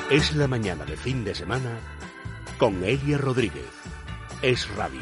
Es la mañana de fin de semana con Elia Rodríguez. Es Radio.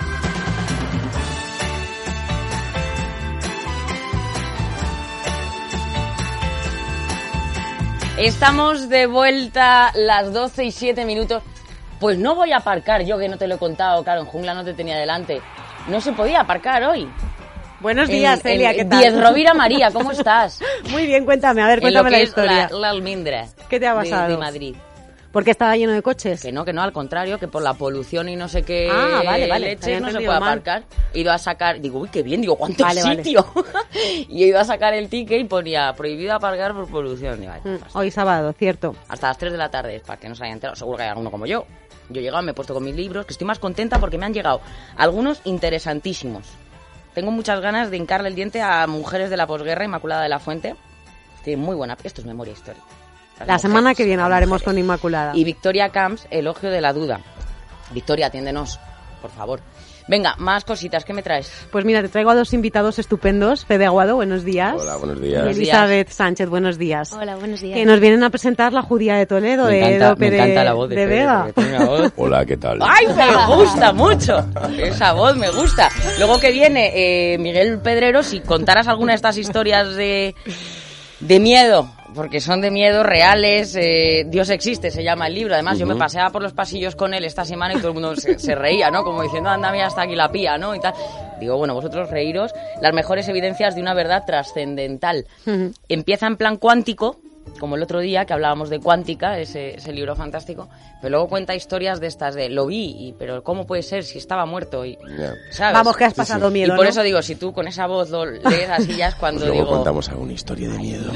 Estamos de vuelta, las 12:07. Pues no voy a aparcar yo, que no te lo he contado, claro, en Jungla no te tenía delante. No se podía aparcar hoy. Buenos días, Celia, ¿qué tal? Diez Rovira María, ¿cómo estás? Muy bien, cuéntame la historia. La almendra. ¿Qué te ha pasado? De Madrid. ¿Por qué estaba lleno de coches? Que no, al contrario, que por la polución y no sé qué vale, leches no se puede aparcar. He ido a sacar, digo, uy, qué bien, digo, ¿cuánto sitio? Y he ido a sacar el ticket y ponía prohibido aparcar por polución. Digo, hoy sábado, cierto. Hasta las 3 de la tarde, para que no se haya enterado. Seguro que hay alguno como yo. Yo he llegado, me he puesto con mis libros, que estoy más contenta porque me han llegado algunos interesantísimos. Tengo muchas ganas de hincarle el diente a Mujeres de la Posguerra, Inmaculada de la Fuente. Estoy muy buena. Esto es memoria histórica. La semana que viene hablaremos con Inmaculada. Y Victoria Camps, Elogio de la Duda. Victoria, atiéndenos, por favor. Venga, más cositas, ¿qué me traes? Pues mira, te traigo a dos invitados estupendos. Fede Aguado, buenos días. Hola, buenos días. Y Elizabeth Sánchez, buenos días. Hola, buenos días. Que nos vienen a presentar La Judía de Toledo, me encanta la voz de Fede, Vega. Hola, ¿qué tal? ¡Ay, me gusta mucho! Esa voz me gusta. Luego que viene Miguel Pedrero, si contaras alguna de estas historias de miedo, porque son de miedo reales. Dios existe, se llama el libro. Además, yo me paseaba por los pasillos con él esta semana y todo el mundo se reía, ¿no? Como diciendo, anda, mira, hasta aquí la pía, ¿no? Y tal. Digo, bueno, vosotros reíros. Las mejores evidencias de una verdad trascendental. Empieza en plan cuántico, como el otro día que hablábamos de Cuántica, ese libro fantástico, pero luego cuenta historias de estas de lo vi, pero ¿cómo puede ser si estaba muerto? Y, ¿sabes? Vamos, que has pasado miedo, y por ¿no? eso digo, si tú con esa voz lo lees así ya es cuando pues luego digo... contamos alguna historia de miedo.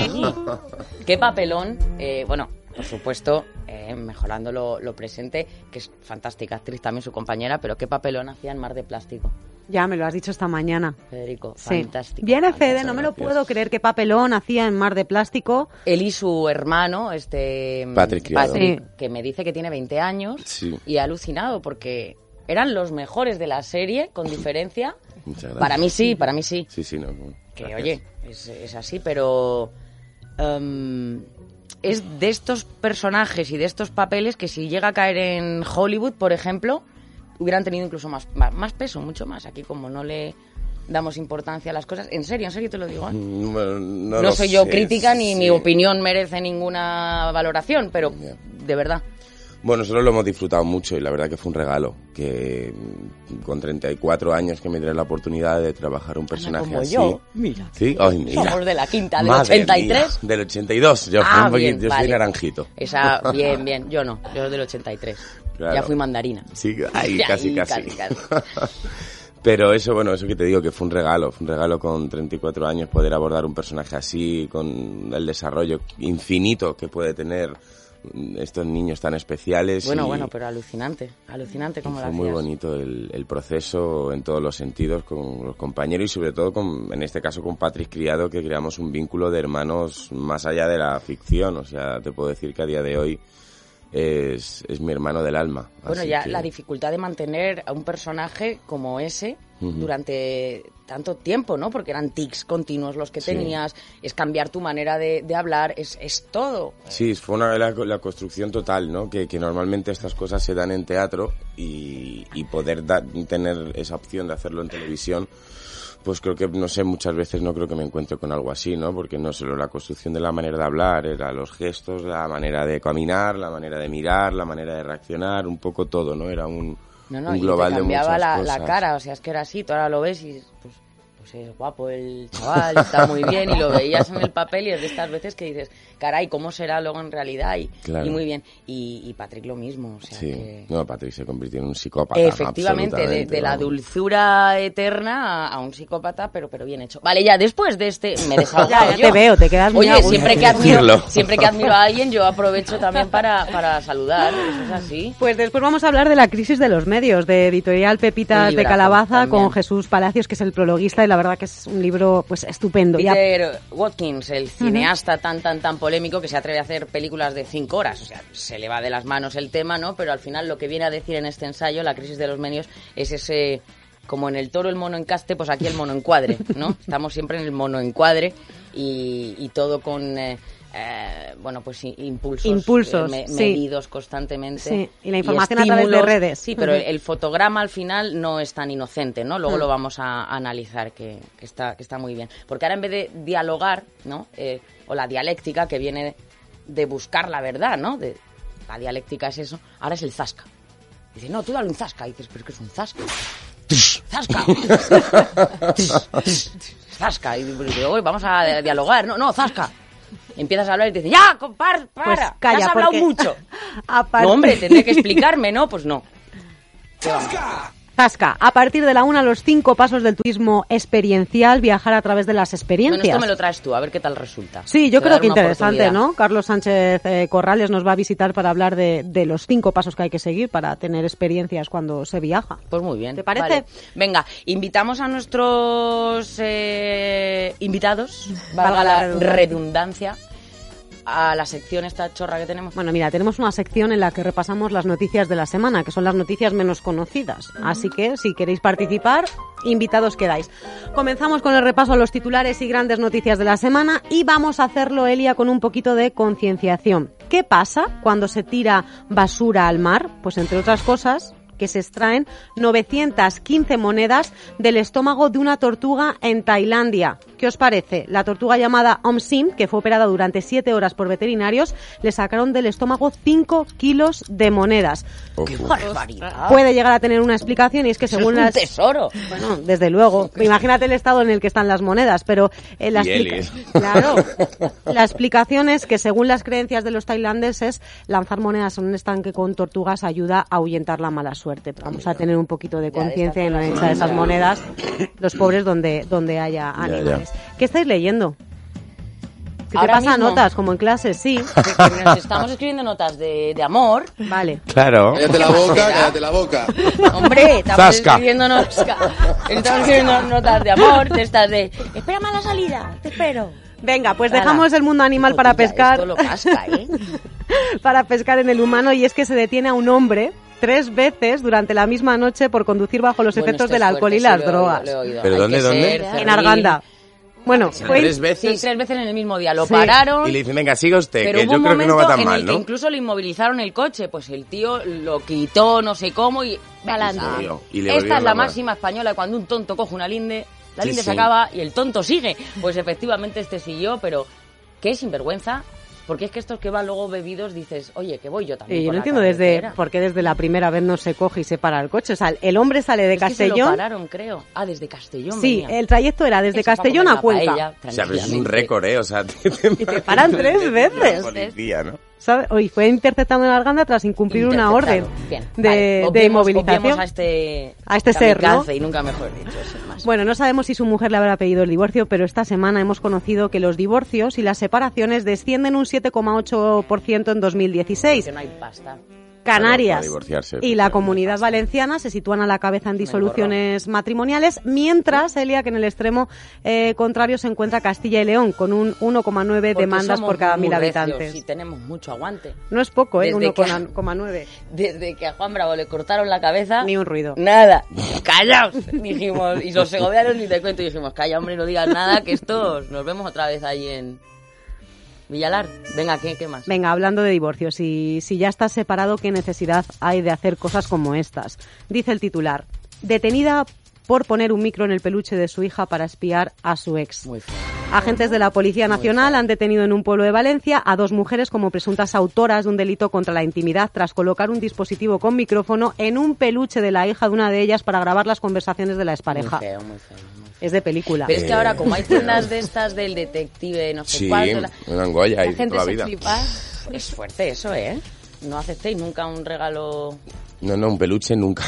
Qué papelón, bueno, por supuesto, mejorando lo presente, que es fantástica actriz también su compañera, pero qué papelón hacía en Mar de Plástico. Ya, me lo has dicho esta mañana. Federico, sí. Fantástico. Viene Fede, no me lo puedo creer, qué papelón hacía en Mar de Plástico. Él y su hermano, Patrick, que me dice que tiene 20 años, sí. Y ha alucinado porque eran los mejores de la serie, con diferencia. Muchas gracias. Para mí sí. Sí, no. Que Gracias. oye, es así, pero... es de estos personajes y de estos papeles que si llega a caer en Hollywood, por ejemplo, hubieran tenido incluso más peso, mucho más. Aquí como no le damos importancia a las cosas, en serio te lo digo, ¿eh? Bueno, no soy yo crítica ni mi opinión merece ninguna valoración, pero de verdad. Bueno, nosotros lo hemos disfrutado mucho y la verdad que fue un regalo, que con 34 años que me dieron la oportunidad de trabajar un personaje como así. yo, mira. ¿Sí? Ay, mira. Somos de la quinta, del Madre 83. Mía, del 82, yo, Bien, yo vale. soy naranjito. Esa, bien, yo no, yo del 83. Claro. Ya fui mandarina. Sí, casi. Pero eso que te digo, que fue un regalo con 34 años poder abordar un personaje así, con el desarrollo infinito que puede tener estos niños tan especiales. Bueno, pero alucinante como lo hacías. Fue muy bonito el proceso en todos los sentidos con los compañeros y sobre todo en este caso con Patrick Criado, que creamos un vínculo de hermanos más allá de la ficción. O sea, te puedo decir que a día de hoy es mi hermano del alma. Bueno, así ya que... la dificultad de mantener a un personaje como ese durante tanto tiempo, ¿no? Porque eran tics continuos los que tenías, es cambiar tu manera de hablar, es todo. Sí, fue la construcción total, ¿no? Que normalmente estas cosas se dan en teatro y poder tener esa opción de hacerlo en televisión, pues creo que, no sé, muchas veces no creo que me encuentre con algo así, ¿no? Porque no solo la construcción de la manera de hablar, era los gestos, la manera de caminar, la manera de mirar, la manera de reaccionar, un poco todo, ¿no? Era un global de muchas cambiaba cosas. la cara, o sea, es que era así, tú ahora lo ves y pues es guapo el chaval, está muy bien, y lo veías en el papel y es de estas veces que dices, caray, ¿cómo será luego en realidad? Y muy bien. Y Patrick lo mismo, o sea que... No, Patrick se convirtió en un psicópata. Efectivamente, de la dulzura eterna a un psicópata, pero bien hecho. Vale, ya, después de me he desahogado ya te veo, te quedas muy Oye, siempre que admiro a alguien, yo aprovecho también para saludar, eso es así. Pues después vamos a hablar de la crisis de los medios, de Editorial Pepitas de Calabaza, también, con Jesús Palacios, que es el prologuista, y la verdad que es un libro pues estupendo. Peter Watkins, el cineasta tan polémico que se atreve a hacer películas de 5 horas, o sea, se le va de las manos el tema, ¿no? Pero al final lo que viene a decir en este ensayo, la crisis de los medios, es ese, como en el toro el mono encaste, pues aquí el mono encuadre, ¿no? Estamos siempre en el mono encuadre y todo con bueno, pues impulsos medidos constantemente. Sí, y la información a través de redes. Sí, pero el fotograma al final no es tan inocente, ¿no? Luego lo vamos a analizar, que está muy bien. Porque ahora en vez de dialogar, ¿no? O la dialéctica, que viene de buscar la verdad, ¿no? La dialéctica es eso, ahora es el zasca. Dice, no, tú dale un zasca. Y dices, ¿pero qué es un zasca? ¡Zasca! ¡Zasca! Y digo, vamos a dialogar. No, zasca. Empiezas a hablar y te dice, ¡ya, para! Pues calla, has hablado mucho. No, hombre, tendré que explicarme, ¿no? Pues no. Zasca, a partir de la 1, los 5 pasos del turismo experiencial, viajar a través de las experiencias. Bueno, esto me lo traes tú, a ver qué tal resulta. Sí, yo creo que interesante, ¿no? Carlos Sánchez Corrales nos va a visitar para hablar de los 5 pasos que hay que seguir para tener experiencias cuando se viaja. Pues muy bien. ¿Te parece? Vale. Venga, invitamos a nuestros invitados, valga la redundancia, a la sección esta chorra que tenemos. Bueno, mira, tenemos una sección en la que repasamos las noticias de la semana, que son las noticias menos conocidas. Así que, si queréis participar, invitados quedáis. Comenzamos con el repaso a los titulares y grandes noticias de la semana y vamos a hacerlo, Elia, con un poquito de concienciación. ¿Qué pasa cuando se tira basura al mar? Pues, entre otras cosas, que se extraen 915 monedas del estómago de una tortuga en Tailandia. ¿Qué os parece? La tortuga llamada Omsim, que fue operada durante 7 horas por veterinarios, le sacaron del estómago 5 kilos de monedas. ¡Qué barbaridad! Puede llegar a tener una explicación y es que según las... ¡Es un tesoro! Bueno, desde luego. Imagínate el estado en el que están las monedas, pero claro, la explicación es que según las creencias de los tailandeses, lanzar monedas en un estanque con tortugas ayuda a ahuyentar la mala suerte. Vamos a tener un poquito de conciencia y no echar esas monedas los pobres donde haya animales. ¿Qué estáis leyendo? ¿Qué te pasa? Mismo, notas, como en clase, sí. Nos estamos escribiendo notas de amor. Vale. Claro. Cállate la boca. Hombre, estamos escribiendo notas de amor, de estas de, espérame a la salida, te espero. Venga, pues dejamos el mundo animal para pescar. Esto lo casca, Para pescar en el humano, y es que se detiene a un hombre 3 veces durante la misma noche por conducir bajo los efectos del alcohol y las drogas. ¿Pero dónde? En Arganda. Bueno, fue 3 veces. Sí, 3 veces en el mismo día. Lo pararon. Y le dicen, venga, siga usted, pero que yo creo que no va tan mal, ¿no? Que incluso le inmovilizaron el coche. Pues el tío lo quitó, no sé cómo, y adelante. Esta es la máxima española, cuando un tonto coge una linde, la linde se acaba y el tonto sigue. Pues efectivamente este siguió, pero qué sinvergüenza. Porque es que estos que van luego bebidos dices, oye, que voy yo también. Y yo no entiendo por qué desde la primera vez no se coge y se para el coche. O sea, el hombre sale de Castellón. Que se lo pararon, creo. Desde Castellón. Sí, venía. El trayecto era desde Castellón a Cuenca. O sea, pero es un récord, O sea, y te paran 3 veces. Policía, ¿no? ¿Sabe? Hoy fue interceptado en Arganda tras incumplir una orden de inmovilización a este ser, ¿no? Y nunca mejor dicho, eso más. Bueno, no sabemos si su mujer le habrá pedido el divorcio, pero esta semana hemos conocido que los divorcios y las separaciones descienden un 7,8% en 2016. Que no hay pasta. Canarias y la Comunidad Valenciana se sitúan a la cabeza en disoluciones matrimoniales, mientras, Elia, que en el extremo contrario se encuentra Castilla y León, con un 1,9 demandas por cada 1.000 habitantes. Y tenemos mucho aguante. No es poco, 1,9. Desde que a Juan Bravo le cortaron la cabeza... Ni un ruido. Nada. ¡Callaos! Dijimos, y los segovianos ni te cuento, y dijimos, calla, hombre, no digas nada, que estos nos vemos otra vez allí en... Villalar, venga, ¿qué más? Venga, hablando de divorcios, si ya estás separado, ¿qué necesidad hay de hacer cosas como estas? Dice el titular, detenida por poner un micro en el peluche de su hija para espiar a su ex. Muy feo. Agentes de la Policía Nacional han detenido en un pueblo de Valencia a 2 mujeres como presuntas autoras de un delito contra la intimidad tras colocar un dispositivo con micrófono en un peluche de la hija de una de ellas para grabar las conversaciones de la expareja. Muy feo, muy feo. Es de película. Pero es que ahora, como hay tiendas de estas del detective, no sé cuál... Sí, en Angoya y la gente toda la se vida. Flipa. Es fuerte eso, ¿eh? No aceptéis nunca un regalo... No, un peluche nunca.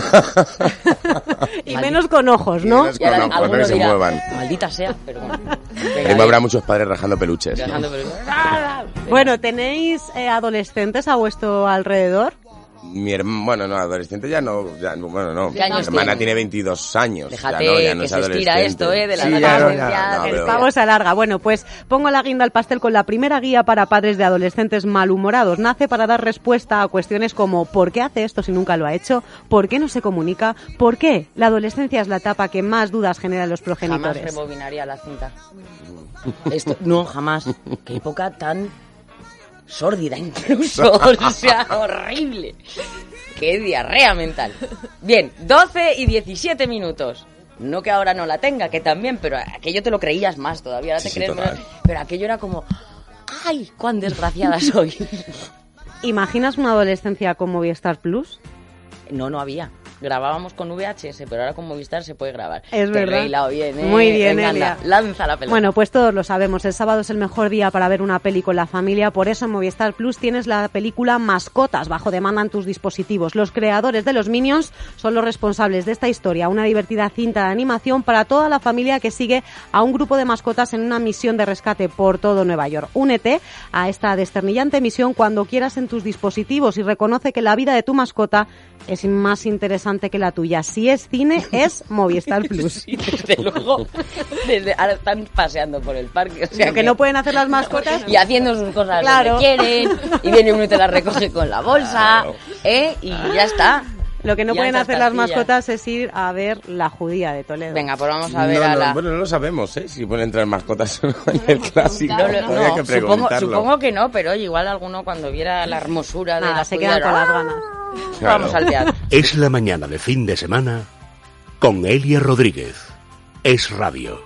Y menos con ojos, ¿no? Menos con ojos, no que se muevan. Maldita sea, pero bueno. Venga, habrá muchos padres rajando peluches. Bueno, ¿tenéis adolescentes a vuestro alrededor? Bueno, no, adolescente ya no. Bueno, no. ¿Qué años Mi hermana tiene? tiene 22 años. Déjate, ya no que es se estira adolescente. esto, de la Sí, adolescencia, El pero- pavo se alarga. Bueno, pues pongo la guinda al pastel con la primera guía para padres de adolescentes malhumorados. Nace para dar respuesta a cuestiones como ¿por qué hace esto si nunca lo ha hecho? ¿Por qué no se comunica? ¿Por qué? La adolescencia es la etapa que más dudas genera en los Jamás progenitores. rebobinaría la cinta. Esto, no, jamás. Qué época tan sórdida incluso. O sea, horrible. Qué diarrea mental. Bien, 12 y 17 minutos. No que ahora no la tenga, que también, pero aquello te lo creías más todavía. Ahora Sí, te sí, crees total. menos. Pero aquello era como, ¡ay, cuán desgraciada soy! ¿Imaginas una adolescencia con Movistar Plus? No había. Grabábamos con VHS, pero ahora con Movistar se puede grabar. Es Te verdad. he hilado bien, ¿eh? Muy bien, Venga, Elia. anda, lanza la pelota. Bueno, pues todos lo sabemos, el sábado es el mejor día para ver una peli con la familia, por eso en Movistar Plus tienes la película Mascotas bajo demanda en tus dispositivos. Los creadores de los Minions son los responsables de esta historia, una divertida cinta de animación para toda la familia que sigue a un grupo de mascotas en una misión de rescate por todo Nueva York. Únete a esta desternillante misión cuando quieras en tus dispositivos y reconoce que la vida de tu mascota es más interesante que la tuya. Si es cine, es Movistar Plus. Sí, desde luego. Ahora están paseando por el parque. O sea Lo que no pueden hacer las mascotas. Y haciendo sus cosas Claro. donde quieren. Y viene uno y te las recoge con la bolsa. Y ya está. Lo que no Ya pueden esas hacer las pastillas. mascotas es ir a ver La Judía de Toledo. Venga, pues vamos a ver a la... Bueno, no lo sabemos, ¿eh? Si pueden entrar mascotas o no en el clásico. No, Habría que preguntarlo. supongo que no, pero oye, igual alguno cuando viera la hermosura de Nada, la se judía, quedan con ¡ah! las ganas. Claro. Vamos al teatro. Es la mañana de fin de semana con Elia Rodríguez. Es Radio.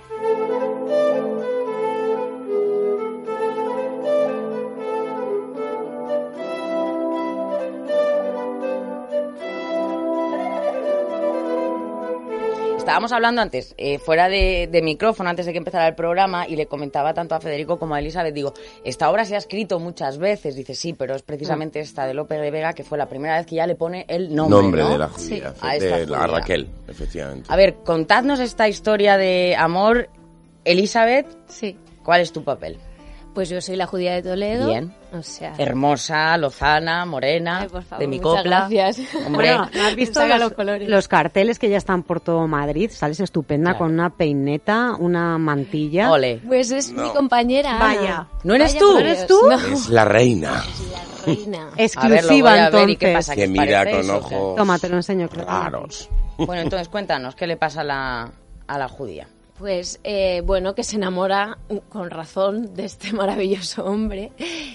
Estábamos hablando antes, fuera de micrófono, antes de que empezara el programa, y le comentaba tanto a Federico como a Elizabeth, digo, esta obra se ha escrito muchas veces, dice, sí, pero es precisamente esta de Lope de Vega, que fue la primera vez que ya le pone el nombre, ¿no? de la judía, a esta de la judía. Raquel, efectivamente. A ver, contadnos esta historia de amor. Elizabeth, Sí, ¿cuál es tu papel? pues yo soy la judía de Toledo. Bien. O sea... Hermosa, lozana, morena, Ay, por favor, de mi muchas copla. gracias. Hombre, Bueno, ¿no has visto Saca los, los colores. los carteles que ya están por todo Madrid? Sales estupenda Claro. con una peineta, una mantilla. ole. Pues es mi compañera. Ana. Vaya. ¿No eres Vaya tú? por ¿No Dios, eres tú? No, Es la reina, reina. Exclusiva, A ver, lo voy a ver, ¿y entonces. qué pasa? que os mira parecéis con o qué? ojos Toma, te lo enseño. creo. raros. Bueno, entonces cuéntanos, ¿qué le pasa a la judía? Pues bueno, que se enamora con razón de este maravilloso hombre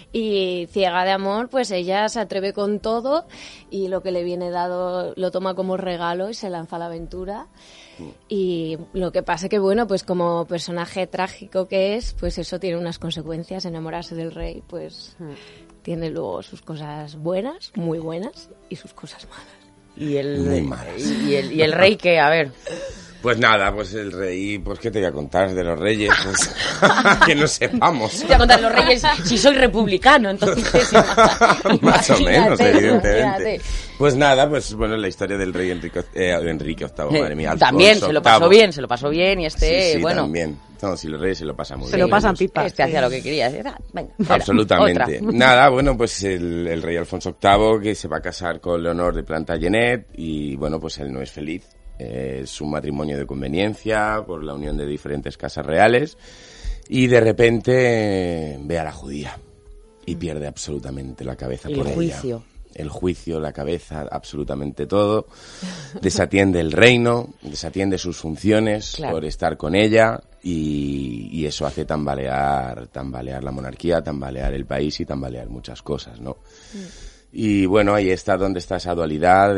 y ciega de amor, pues ella se atreve con todo y lo que le viene dado lo toma como regalo y se lanza a la aventura. Y lo que pasa que, bueno, pues como personaje trágico que es, pues eso tiene unas consecuencias. Enamorarse del rey, pues tiene luego sus cosas buenas, muy buenas, y sus cosas malas. Y el, Muy malas. y el rey que, a ver, Pues nada, pues el rey, pues ¿qué te voy a contar de los reyes? Pues, que no sepamos. te voy a contar los reyes si soy republicano, entonces... Más o menos, imagínate, evidentemente. imagínate. Pues nada, pues bueno, la historia del rey Enrique VIII, madre mía. También, Alfonso se lo pasó VIII. bien, se lo pasó bien y este, Sí, sí, bueno... también. No, si los reyes se lo pasan muy Se bien. lo pasan ellos. pipa. Este hacía lo que quería. Decía, "Ah, venga, fuera, Absolutamente. otra". Nada, bueno, pues el rey Alfonso VIII que se va a casar con Leonor de Plantagenet y bueno, pues él no es feliz. Es un matrimonio de conveniencia por la unión de diferentes casas reales y de repente ve a la judía y pierde absolutamente la cabeza El por juicio. ella. El juicio, la cabeza, absolutamente todo. Desatiende el reino, desatiende sus funciones Claro. por estar con ella y eso hace tambalear la monarquía, tambalear el país y tambalear muchas cosas, ¿no? Y bueno, ahí está donde está esa dualidad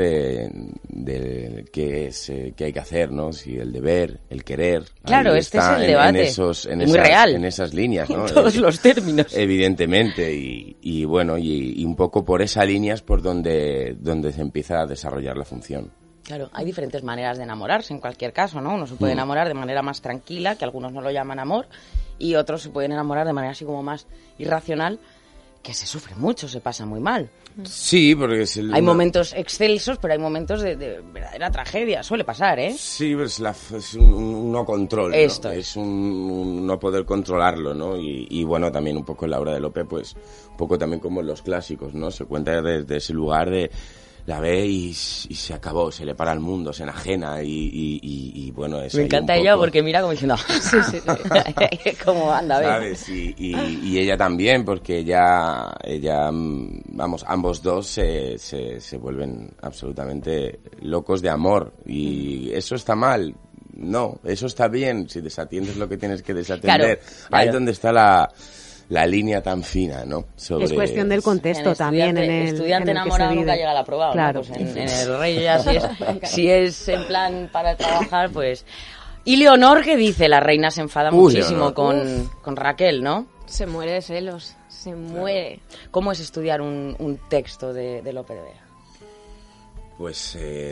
de qué hay que hacer, ¿no? Si el deber, el querer. Claro, ahí este está es el debate. en Muy real. En esas líneas, ¿no? En todos los términos. Evidentemente, y bueno, y un poco por esa línea es por donde se empieza a desarrollar la función. Claro, hay diferentes maneras de enamorarse en cualquier caso, ¿no? Uno se puede enamorar de manera más tranquila, que algunos no lo llaman amor, y otros se pueden enamorar de manera así como más irracional, que se sufre mucho, se pasa muy mal. Sí, porque es Hay momentos excelsos, pero hay momentos de verdadera tragedia. Suele pasar, ¿eh? Sí, pues es un no control, ¿no? Esto Es un no poder controlarlo, ¿no? Y bueno, también un poco en la obra de Lope, pues un poco también como en los clásicos, ¿no? Se cuenta desde ese lugar de la ve y se acabó, se le para el mundo, se enajena y bueno, es me encanta ella porque mira como diciendo, sí. Como anda, ¿sabes? Y ella también, porque ella, vamos, ambos dos se vuelven absolutamente locos de amor y eso está mal. No, eso está bien, si desatiendes lo que tienes que desatender. Claro. Ahí es donde está la línea tan fina, ¿no? Es cuestión del contexto también. Estudiante enamorado nunca llega a la prueba, claro. ¿No? Pues en el rey ya si es en plan para trabajar, pues... Y Leonor, ¿qué dice? La reina se enfada muchísimo con Raquel, ¿no? Se muere de celos, se muere. ¿Cómo es estudiar un texto de Lope de Vega? Pues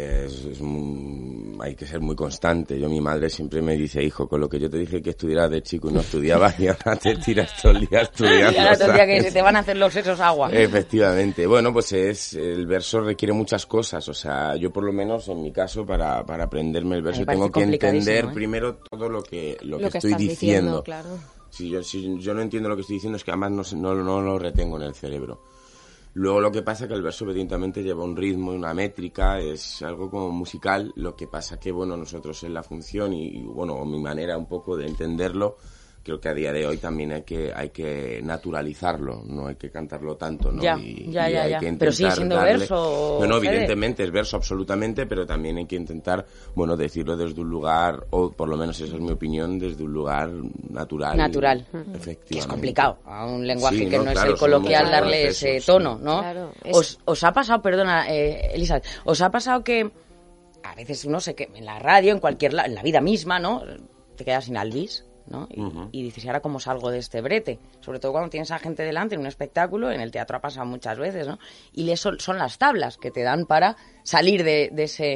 hay que ser muy constante. Mi madre siempre me dice, hijo, con lo que yo te dije que estudiaras de chico y no estudiabas y ahora te tiras todo el día estudiando. Y ahora todo el día que se te van a hacer los sesos agua. Efectivamente. Bueno, pues el verso requiere muchas cosas. O sea, yo por lo menos en mi caso para aprenderme el verso tengo que entender primero todo lo que estoy diciendo. Claro. Si yo no entiendo lo que estoy diciendo es que además no lo retengo en el cerebro. Luego lo que pasa es que el verso evidentemente lleva un ritmo y una métrica, es algo como musical, lo que pasa que, bueno, nosotros en la función y bueno, mi manera un poco de entenderlo, creo que a día de hoy también hay que naturalizarlo, no hay que cantarlo tanto, ¿no? Ya. Hay que pero sigue siendo verso. No, evidentemente es verso absolutamente, pero también hay que intentar, bueno, decirlo desde un lugar, o por lo menos esa es mi opinión, desde un lugar natural. Efectivamente. Que es complicado, a un lenguaje que no es el coloquial darle ese tono, ¿no? Claro, ¿Os ha pasado, perdona, Elizabeth, os ha pasado que a veces uno en la radio, en la vida misma, ¿no? Te quedas sin Alvis, ¿no? Y dices, ¿y ahora cómo salgo de este brete? Sobre todo cuando tienes a gente delante en un espectáculo, en el teatro ha pasado muchas veces, ¿no? Y son las tablas que te dan para salir de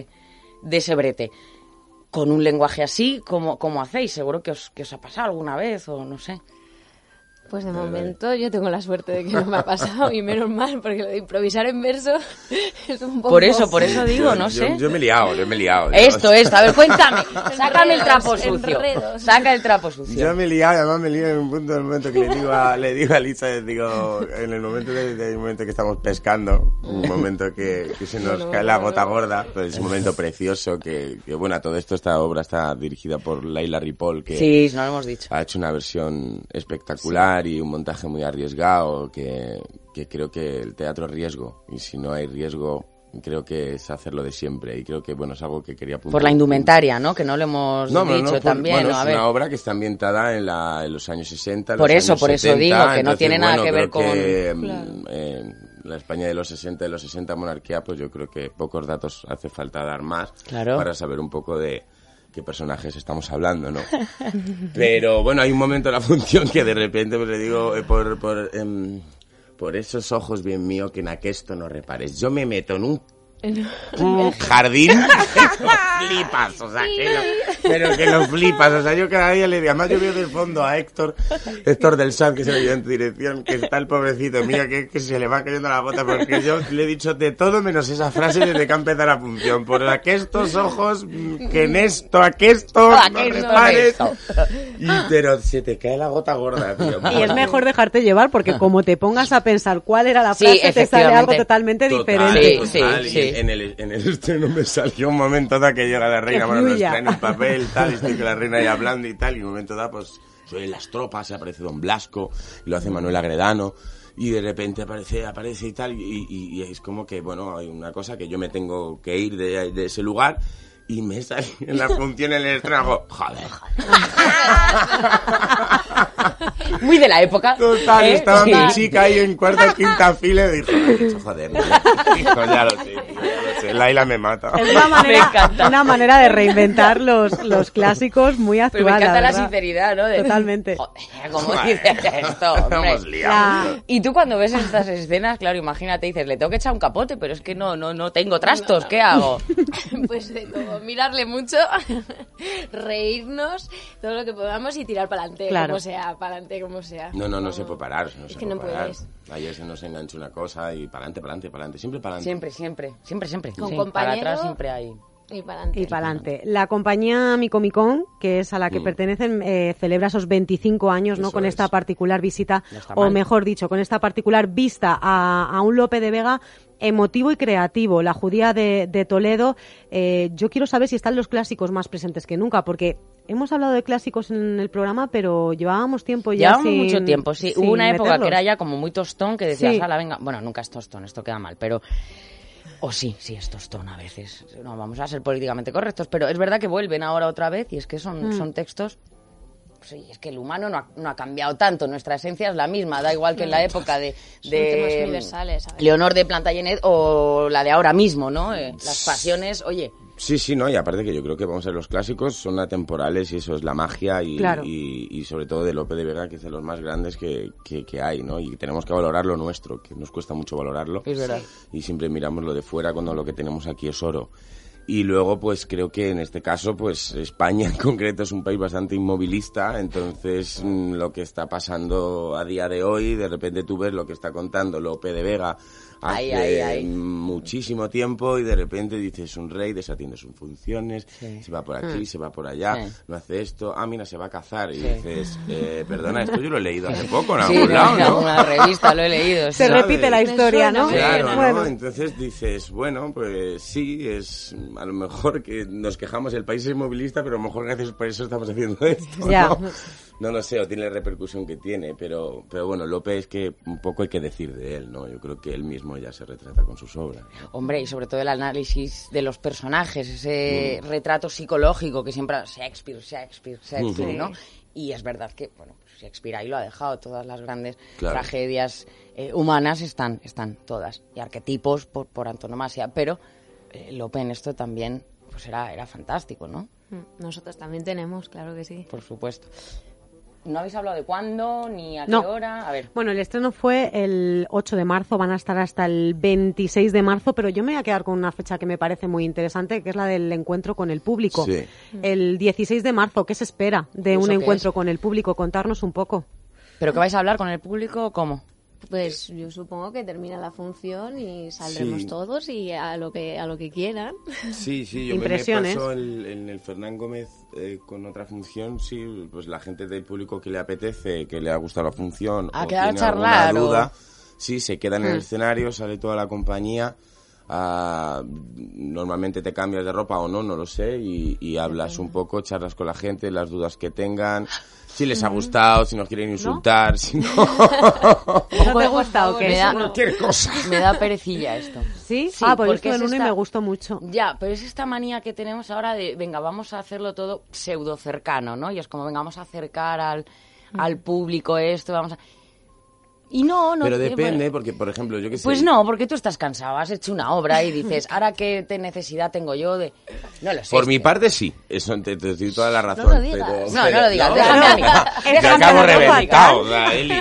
ese brete. Con un lenguaje así, ¿cómo hacéis? Seguro que os ha pasado alguna vez, o no sé. Pues de momento yo tengo la suerte de que no me ha pasado, y menos mal, porque lo de improvisar en verso es un poco... Por eso digo, no sé. Yo me he liado. Esto, a ver, cuéntame, sácame el trapo sucio. Saca el trapo sucio. Yo me he liado, además me lío en un punto del momento que le digo a Lisa, digo, en el momento que estamos pescando, un momento que se nos cae la gota gorda, pues es un momento precioso que bueno, a todo esto esta obra está dirigida por Laila Ripoll, que sí, no lo hemos dicho. Ha hecho una versión espectacular. Y un montaje muy arriesgado, que creo que el teatro es riesgo, y si no hay riesgo creo que es hacerlo de siempre, y creo que bueno, es algo que quería apuntar. Por la indumentaria, ¿no? Que no lo hemos dicho también. Bueno, ¿no? es una obra que está ambientada en los años 60, por los eso, años por 70, eso digo, que no tiene nada bueno, que ver con... la España de los 60 monarquía, pues yo creo que pocos datos hace falta dar más para saber un poco de qué personajes estamos hablando, ¿no? Pero bueno, hay un momento en la función que de repente pues le digo, por esos ojos bien mío que en aquesto no repares. Yo me meto en un jardín que lo flipas, o sea, pero que lo flipas, o sea, yo cada día le digo, además yo veo del fondo a Héctor del SAT, que es el ayudante de dirección, que está el pobrecito, mira que se le va cayendo la bota, porque yo le he dicho de todo menos esa frase desde que ha empezado la función, por aquestos ojos, que en esto, aquesto, no repares, pero se te cae la gota gorda, tío. Y es mejor dejarte llevar, porque como te pongas a pensar cuál era la frase, te sale algo totalmente diferente. Sí. En el estreno me salió un momento da que llega la reina, bueno, nos traen un papel, tal, y estoy con la reina ahí hablando y tal, y un momento da, pues, soy en las tropas, se aparece Don Blasco, y lo hace Manuel Agredano, y de repente aparece y tal, y es como que, bueno, hay una cosa que yo me tengo que ir de ese lugar, y me salí en la función en el estreno, joder. Muy de la época. Total, estaba mi chica ahí en cuarta o quinta fila y dijo, joder, hijo, ya lo sé, Laila me mata. Es una manera de reinventar los clásicos muy actual. Pero me encanta la sinceridad, ¿no? Totalmente. Joder, ¿cómo dices esto, hombre? Y tú cuando ves estas escenas, claro, imagínate, dices, le tengo que echar un capote, pero es que no tengo trastos, ¿qué hago? Pues de todo, mirarle mucho, reírnos, todo lo que podamos y tirar para adelante, como sea. No se puede parar, es que no puedes. Ayer se nos engancha una cosa y para adelante, siempre para adelante. Siempre. Con sí, compañero, para atrás siempre hay. Y para adelante. Y para adelante. La compañía Micomicón, que es a la que pertenecen, celebra esos 25 años, ¿no? Eso Con esta es. particular visita, No está o mal. mejor dicho, con esta particular vista a un Lope de Vega emotivo y creativo, la judía de Toledo. Yo quiero saber si están los clásicos más presentes que nunca, porque hemos hablado de clásicos en el programa, pero llevábamos tiempo ya Llevamos mucho tiempo, sí. sin Hubo una época meterlos. que era ya como muy tostón, que decías, Sí. ala, venga, bueno, nunca es tostón, esto queda mal, pero... O sí es tostón a veces. No vamos a ser políticamente correctos, pero es verdad que vuelven ahora otra vez y es que son textos... Sí, es que el humano no ha cambiado tanto, nuestra esencia es la misma, da igual que en la época de temas universales, a ver. Leonor de Plantagenet o la de ahora mismo, ¿no? Las pasiones, oye... Sí, no, y aparte que yo creo que vamos a ver los clásicos, son atemporales y eso es la magia y, Claro. y sobre todo de Lope de Vega, que es de los más grandes que hay, ¿no? Y tenemos que valorar lo nuestro, que nos cuesta mucho valorarlo. Es verdad. Y siempre miramos lo de fuera cuando lo que tenemos aquí es oro. Y luego, pues creo que en este caso, pues España en concreto es un país bastante inmovilista, entonces lo que está pasando a día de hoy, de repente tú ves lo que está contando Lope de Vega hace Ay. muchísimo tiempo y de repente dices un rey desatiende sus funciones, se va por aquí, se va por allá, Sí. no hace esto, mira, se va a cazar y dices, perdona, esto yo lo he leído hace poco en Sí, algún lado, en ¿no? alguna revista lo he leído. Se sí. repite la historia, ¿no? Claro, ¿no? Bueno. Entonces dices, bueno, pues sí, es a lo mejor que nos quejamos, el país es movilista, pero a lo mejor gracias por eso estamos haciendo esto, Ya. ¿no? No lo sé, o tiene la repercusión que tiene, pero bueno, Lope es que un poco hay que decir de él, ¿no? Yo creo que él mismo ya se retrata con sus obras, ¿no? Hombre, y sobre todo el análisis de los personajes, ese retrato psicológico que siempre Shakespeare, ¿no? Y es verdad que, bueno, pues Shakespeare ahí lo ha dejado, todas las grandes Claro. tragedias humanas están todas, y arquetipos por antonomasia, pero Lope en esto también pues era fantástico, ¿no? Nosotros también tenemos, claro que sí. Por supuesto. ¿No habéis hablado de cuándo ni a No. qué hora? A ver. Bueno, el estreno fue el 8 de marzo, van a estar hasta el 26 de marzo, pero yo me voy a quedar con una fecha que me parece muy interesante, que es la del encuentro con el público. Sí. El 16 de marzo, ¿qué se espera de ¿Eso un qué encuentro es? con el público? Contarnos un poco. ¿Pero que vais a hablar con el público o cómo? Pues yo supongo que termina la función y saldremos Sí. todos y a lo que quieran. Sí, yo Impresiones. me pasó en el Fernán Gómez con otra función, sí, pues la gente del público que le apetece, que le ha gustado la función A o quedar a tiene charlar, alguna duda, o- sí, se queda en el escenario, sale toda la compañía, normalmente te cambias de ropa o no lo sé, y hablas un poco, charlas con la gente, las dudas que tengan, si les ha gustado, si nos quieren insultar, si no... ¿No te gusta o Me qué? da, cualquier cosa. me da perecilla esto. ¿Sí? Sí, Ah, pues porque estuve es en uno y esta- me gustó mucho. Ya, pero es esta manía que tenemos ahora de, venga, vamos a hacerlo todo pseudo cercano, ¿no? Y es como, venga, vamos a acercar al público esto, vamos a... Y no... Pero depende, porque, por ejemplo, yo que sé... Pues no, porque tú estás cansado, has hecho una obra y dices, ¿ahora qué necesidad tengo yo de...? No lo sé. Por mi parte sí, eso te doy toda la razón. No lo digas. No lo digas, déjame a mí. Te Déjame acabo la ropa, reventado, o sea, Eli.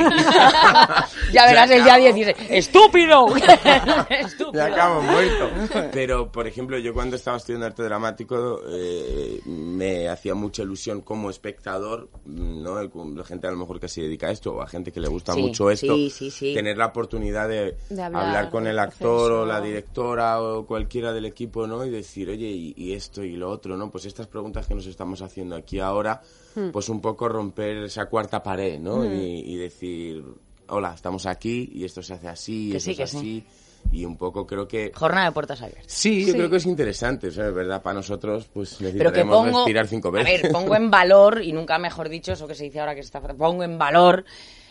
Ya verás el día 16. ¡Estúpido! ¡Estúpido! Me acabo muerto. Pero, por ejemplo, yo cuando estaba estudiando arte dramático me hacía mucha ilusión como espectador, ¿no? La gente a lo mejor que se dedica a esto o a gente que le gusta Sí, mucho esto, sí. tener la oportunidad de hablar con del el actor o la profesor. directora o cualquiera del equipo, ¿no? Y decir, oye, y esto y lo otro, ¿no? Pues estas preguntas que nos estamos haciendo aquí ahora, pues un poco romper esa cuarta pared, ¿no? Y decir, hola, estamos aquí y esto se hace así y Que esto sí, que es así. Y un poco creo que... Jornada de puertas abiertas. Sí, yo creo que es interesante, o sea, de verdad, para nosotros, pues Pero que necesitaremos pongo... respirar 5 A veces. ver, pongo en valor, y nunca mejor dicho, eso que se dice ahora que se está... Pongo en valor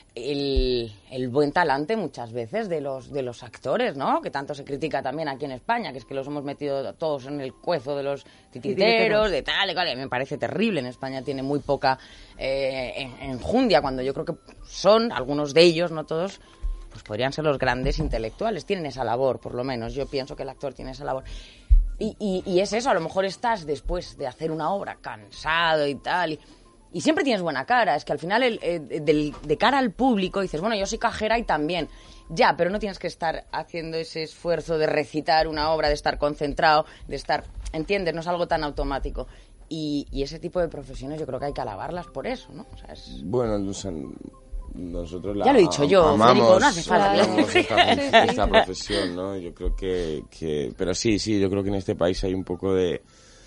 el buen talante muchas veces de los actores, ¿no? Que tanto se critica también aquí en España, que es que los hemos metido todos en el cuezo de los titiriteros, de tal y cual. Me parece terrible. En España tiene muy poca enjundia, cuando yo creo que son, algunos de ellos, no todos, pues podrían ser los grandes intelectuales. Tienen esa labor, por lo menos. Yo pienso que el actor tiene esa labor. Y es eso, a lo mejor estás después de hacer una obra cansado y tal, y siempre tienes buena cara. Es que al final, de cara al público, dices, bueno, yo soy cajera y también. Ya, pero no tienes que estar haciendo ese esfuerzo de recitar una obra, de estar concentrado, de estar... ¿Entiendes? No es algo tan automático. Y ese tipo de profesiones yo creo que hay que alabarlas por eso, ¿no? O sea, es... Bueno, o sea, nosotros la Ya lo he dicho yo, amamos, Federico, no hace falta. amamos esta profesión, ¿no? Yo creo que... Pero sí, yo creo que en este país hay un poco de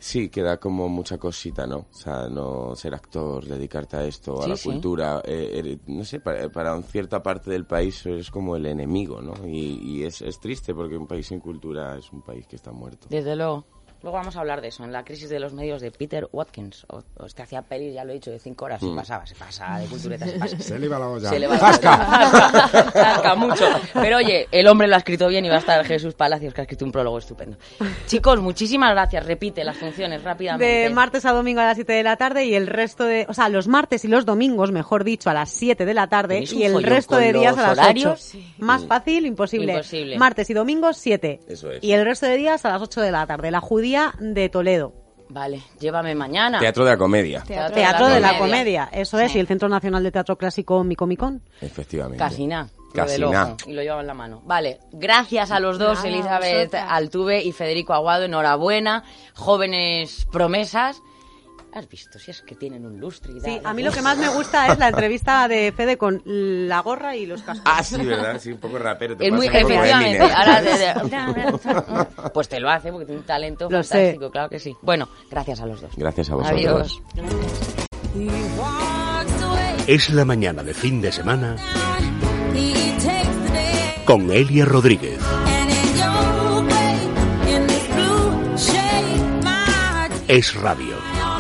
Sí, que da como mucha cosita, ¿no? O sea, no ser actor, dedicarte a esto, a la cultura. No sé, para cierta parte del país eres como el enemigo, ¿no? Y es triste porque un país sin cultura es un país que está muerto. Desde luego. Luego vamos a hablar de eso, en la crisis de los medios de Peter Watkins. Este hacía pelis, ya lo he dicho, de 5 horas. Se pasa de cultureta, se pasa. Se le iba la olla. Se le va la olla. Zasca mucho. Pero oye, el hombre lo ha escrito bien y va a estar Jesús Palacios, que ha escrito un prólogo estupendo. Chicos, muchísimas gracias. Repite las funciones rápidamente. De martes a domingo a las 7 de la tarde y el resto de... O sea, los martes y los domingos, mejor dicho, a las 7 de la tarde y el resto de días a las 8. Sí. Más fácil, imposible. Martes y domingos, 7. Eso es. Y el resto de días a las 8 de la tarde. La Judía de Toledo. Vale, llévame mañana. Teatro de la Comedia. Teatro de la Comedia, eso es. Y el Centro Nacional de Teatro Clásico Micomicón. Efectivamente. Casi nada. Y lo lleva en la mano. Vale, gracias a los dos, Elizabeth Altuve y Federico Aguado. Enhorabuena, jóvenes promesas. ¿Has visto? Si es que tienen un lustre y Sí, a mí lo que más me gusta es la entrevista de Fede con la gorra y los cascos. Ah, sí, ¿verdad? Sí, un poco rapero. Es muy efectivamente. Pues te lo hace porque tiene un talento fantástico, claro que sí. Bueno, gracias a los dos. Gracias a vosotros. Adiós. Es la mañana de fin de semana con Elia Rodríguez. Es Radio.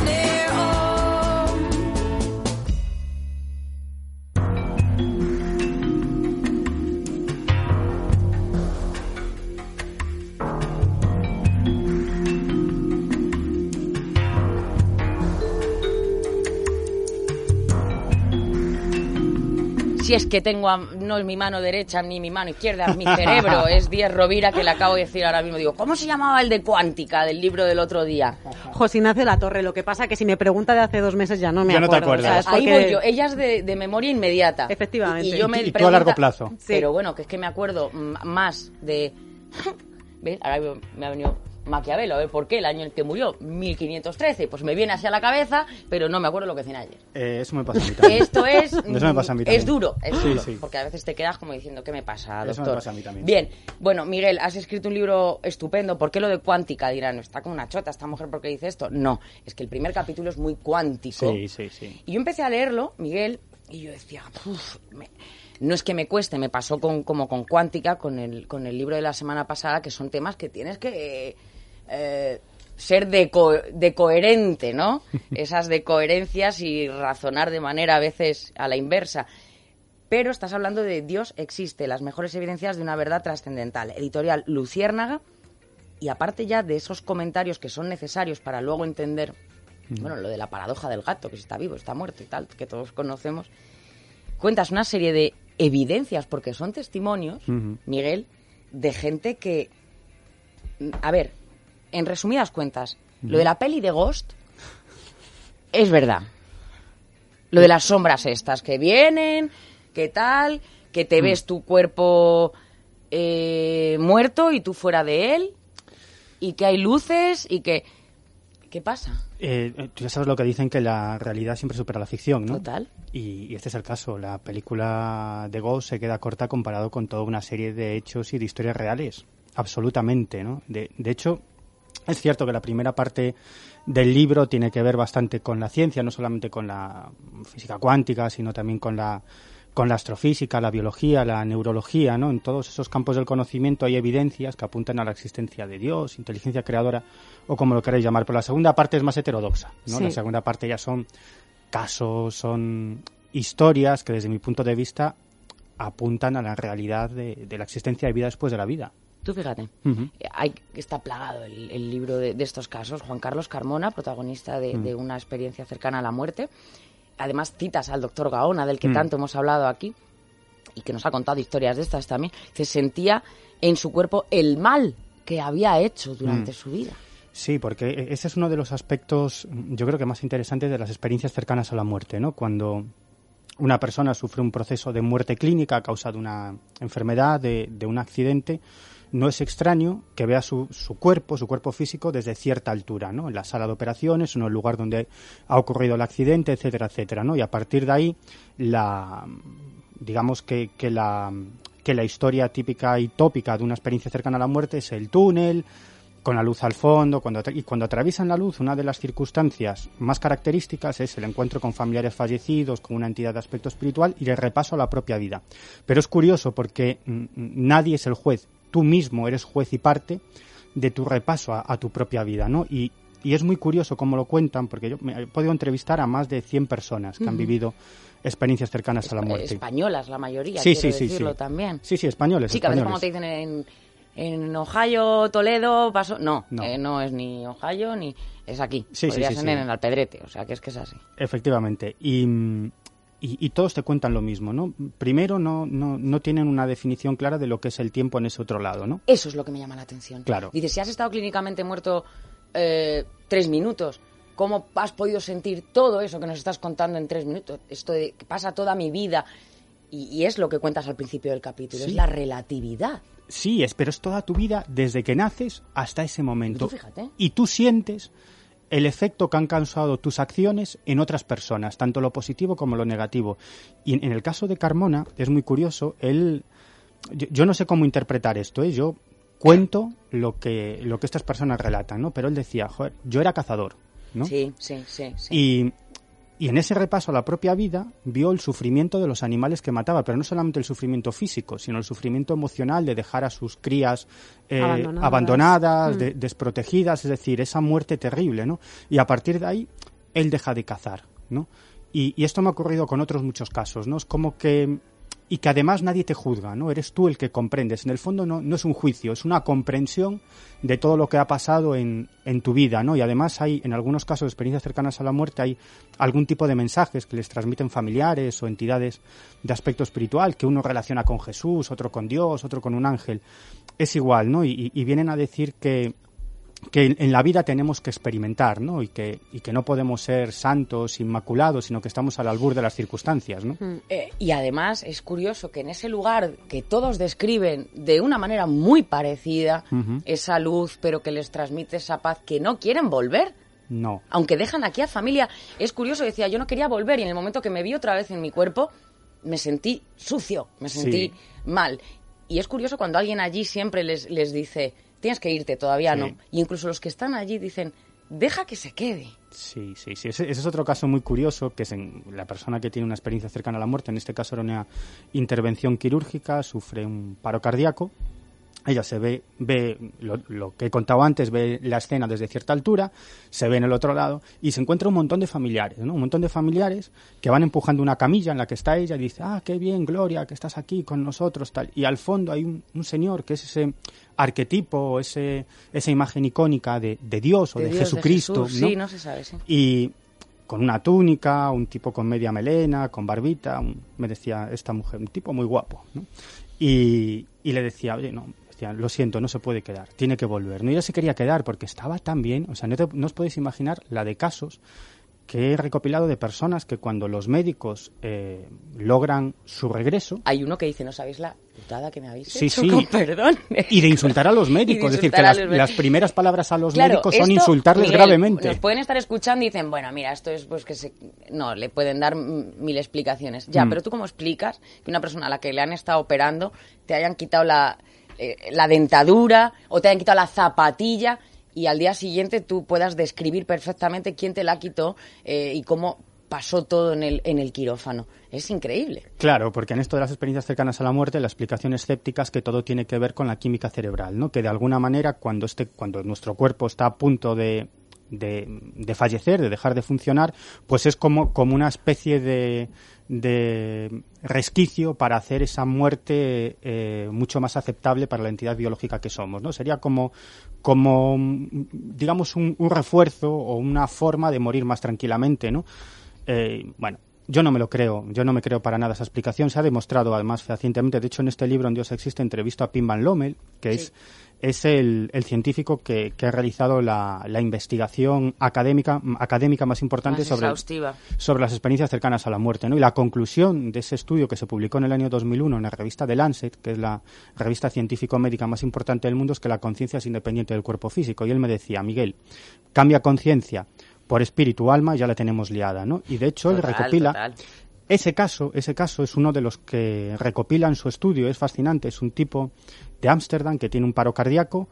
Si es que tengo, no es mi mano derecha ni mi mano izquierda, es mi cerebro, es Díaz Rovira, que le acabo de decir ahora mismo. Digo, ¿cómo se llamaba el de Cuántica, del libro del otro día? José Ignacio Latorre, lo que pasa que si me pregunta de hace 2 meses ya no me acuerdo. Ya no te acuerdas. O sea, Ahí voy yo, ella es de memoria inmediata. Efectivamente. Y yo me y tú a largo plazo. Sí. Pero bueno, que es que me acuerdo más de... ¿Ves? Ahora me ha venido Maquiavelo, a ver por qué, el año en que murió, 1513, pues me viene así a la cabeza, pero no me acuerdo lo que hacía ayer. Eso me pasa a mí también. Esto es... Eso me pasa a mí también. Es duro, Sí. porque a veces te quedas como diciendo, ¿qué me pasa, doctor? Eso me pasa a mí también. Bien, bueno, Miguel, has escrito un libro estupendo. ¿Por qué lo de cuántica? Dirán, está como una chota esta mujer, ¿por qué dice esto? No, es que el primer capítulo es muy cuántico. Sí. Y yo empecé a leerlo, Miguel, y yo decía, no es que me cueste, me pasó como con Cuántica, con el libro de la semana pasada, que son temas que tienes que ser decoherente, ¿no? Esas decoherencias y razonar de manera a veces a la inversa. Pero estás hablando de Dios existe, las mejores evidencias de una verdad trascendental. Editorial Luciérnaga, y aparte ya de esos comentarios que son necesarios para luego entender, bueno, lo de la paradoja del gato, que si está vivo, está muerto y tal, que todos conocemos, cuentas una serie de evidencias, porque son testimonios, Miguel, de gente que... A ver, en resumidas cuentas, lo de la peli de Ghost es verdad. Lo de las sombras estas que vienen, que tal, que te ves tu cuerpo muerto y tú fuera de él, y que hay luces y que... ¿Qué pasa? Tú ya sabes lo que dicen, que la realidad siempre supera la ficción, ¿no? Total. Y este es el caso. La película de Ghost se queda corta comparado con toda una serie de hechos y de historias reales. Absolutamente, ¿no? De hecho, es cierto que la primera parte del libro tiene que ver bastante con la ciencia, no solamente con la física cuántica, sino también con la astrofísica, la biología, la neurología, ¿no? En todos esos campos del conocimiento hay evidencias que apuntan a la existencia de Dios, inteligencia creadora, o como lo queréis llamar. Pero la segunda parte es más heterodoxa, ¿no? Sí. La segunda parte ya son casos, son historias que desde mi punto de vista apuntan a la realidad de la existencia de vida después de la vida. Tú fíjate, está plagado el libro de estos casos. Juan Carlos Carmona, protagonista de una experiencia cercana a la muerte. Además citas al doctor Gaona, del que tanto hemos hablado aquí, y que nos ha contado historias de estas también. Se sentía en su cuerpo el mal que había hecho durante su vida. Sí, porque ese es uno de los aspectos, yo creo que más interesantes de las experiencias cercanas a la muerte, ¿no? Cuando una persona sufre un proceso de muerte clínica a causa de una enfermedad, de un accidente, no es extraño que vea su cuerpo físico desde cierta altura, ¿no? En la sala de operaciones, en el lugar donde ha ocurrido el accidente, etcétera, etcétera, ¿no? Y a partir de ahí, digamos que la historia típica y tópica de una experiencia cercana a la muerte es el túnel, con la luz al fondo, y cuando atraviesan la luz, una de las circunstancias más características es el encuentro con familiares fallecidos, con una entidad de aspecto espiritual y el repaso a la propia vida. Pero es curioso porque nadie es el juez, tú mismo eres juez y parte de tu repaso a tu propia vida, ¿no? Y es muy curioso cómo lo cuentan, porque yo he podido entrevistar a más de 100 personas que han vivido experiencias cercanas a la muerte. Españolas, la mayoría, sí, quiero sí, decirlo sí. también. Sí, españoles. Sí, que a veces como te dicen en Ohio, Toledo, pasó... No es ni Ohio ni... Es aquí. Sí, Podría sí, ser sí. en el Alpedrete, o sea, que es así. Efectivamente. Y todos te cuentan lo mismo, ¿no? Primero, no tienen una definición clara de lo que es el tiempo en ese otro lado, ¿no? Eso es lo que me llama la atención. Claro. Dices, si has estado clínicamente muerto 3 minutos, ¿cómo has podido sentir todo eso que nos estás contando en 3 minutos? Esto de que pasa toda mi vida. Y es lo que cuentas al principio del capítulo, Sí. es la relatividad. Sí, pero es toda tu vida desde que naces hasta ese momento. Tú fíjate. Y tú sientes el efecto que han causado tus acciones en otras personas, tanto lo positivo como lo negativo. Y en el caso de Carmona es muy curioso, yo no sé cómo interpretar esto, yo cuento lo que estas personas relatan, ¿no? Pero él decía, joder, yo era cazador, ¿no? Sí. Y en ese repaso a la propia vida vio el sufrimiento de los animales que mataba, pero no solamente el sufrimiento físico, sino el sufrimiento emocional de dejar a sus crías abandonadas, desprotegidas, es decir, esa muerte terrible, ¿no? Y a partir de ahí, él deja de cazar, ¿no? Y esto me ha ocurrido con otros muchos casos, ¿no? Es como que... Y que además nadie te juzga, ¿no? Eres tú el que comprendes. En el fondo no es un juicio, es una comprensión de todo lo que ha pasado en tu vida, ¿no? Y además hay, en algunos casos de experiencias cercanas a la muerte, hay algún tipo de mensajes que les transmiten familiares o entidades de aspecto espiritual, que uno relaciona con Jesús, otro con Dios, otro con un ángel. Es igual, ¿no? Y vienen a decir que en la vida tenemos que experimentar, ¿no? Y que no podemos ser santos, inmaculados, sino que estamos al albur de las circunstancias, ¿no? Y además es curioso que en ese lugar que todos describen de una manera muy parecida esa luz, pero que les transmite esa paz, que no quieren volver. No. Aunque dejan aquí a familia. Es curioso, decía, yo no quería volver y en el momento que me vi otra vez en mi cuerpo me sentí sucio, me sentí mal. Y es curioso cuando alguien allí siempre les dice... Tienes que irte, todavía no. Y incluso los que están allí dicen, deja que se quede. Sí. Ese es otro caso muy curioso, que es la persona que tiene una experiencia cercana a la muerte. En este caso era una intervención quirúrgica, sufre un paro cardíaco. Ella se ve lo que he contado antes, ve la escena desde cierta altura, se ve en el otro lado y se encuentra un montón de familiares, ¿no? Un montón de familiares que van empujando una camilla en la que está ella y dice, qué bien, Gloria, que estás aquí con nosotros, tal. Y al fondo hay un señor que es ese arquetipo, esa imagen icónica de Dios o de Jesucristo, de Jesús, ¿no? Sí, no se sabe, sí. Y con una túnica, un tipo con media melena, con barbita, me decía esta mujer, un tipo muy guapo, ¿no? Y le decía, oye, no, lo siento, no se puede quedar, tiene que volver. No, ella se quería quedar porque estaba tan bien, o sea, no os podéis imaginar la de casos que he recopilado de personas que cuando los médicos logran su regreso... Hay uno que dice, ¿no sabéis la putada que me habéis sí, hecho? Sí, con perdón. Y de insultar a los médicos, es decir, que las primeras palabras a los médicos son insultarles Miguel, gravemente. Nos pueden estar escuchando y dicen, bueno, mira, esto es pues que no, le pueden dar 1000 explicaciones. Ya, pero tú cómo explicas que una persona a la que le han estado operando te hayan quitado la dentadura o te hayan quitado la zapatilla y al día siguiente tú puedas describir perfectamente quién te la quitó y cómo pasó todo en el quirófano? Es increíble. Claro, porque en esto de las experiencias cercanas a la muerte, la explicación escéptica es que todo tiene que ver con la química cerebral, ¿no? Que de alguna manera cuando nuestro cuerpo está a punto de fallecer, de dejar de funcionar, pues es como una especie de resquicio para hacer esa muerte mucho más aceptable para la entidad biológica que somos, ¿no? Sería como digamos un refuerzo o una forma de morir más tranquilamente, ¿no? Bueno, yo no me creo para nada esa explicación. Se ha demostrado además fehacientemente. De hecho, en este libro En Dios existe entrevisto a Pim Van Lommel, que es el científico que ha realizado la investigación académica más importante sobre las experiencias cercanas a la muerte, ¿no? Y la conclusión de ese estudio, que se publicó en el año 2001 en la revista The Lancet, que es la revista científico-médica más importante del mundo, es que la conciencia es independiente del cuerpo físico. Y él me decía, Miguel, cambia conciencia por espíritu o alma, ya la tenemos liada, ¿no? Y de hecho él recopila... Ese caso es uno de los que recopila en su estudio, es fascinante, es un tipo de Ámsterdam que tiene un paro cardíaco,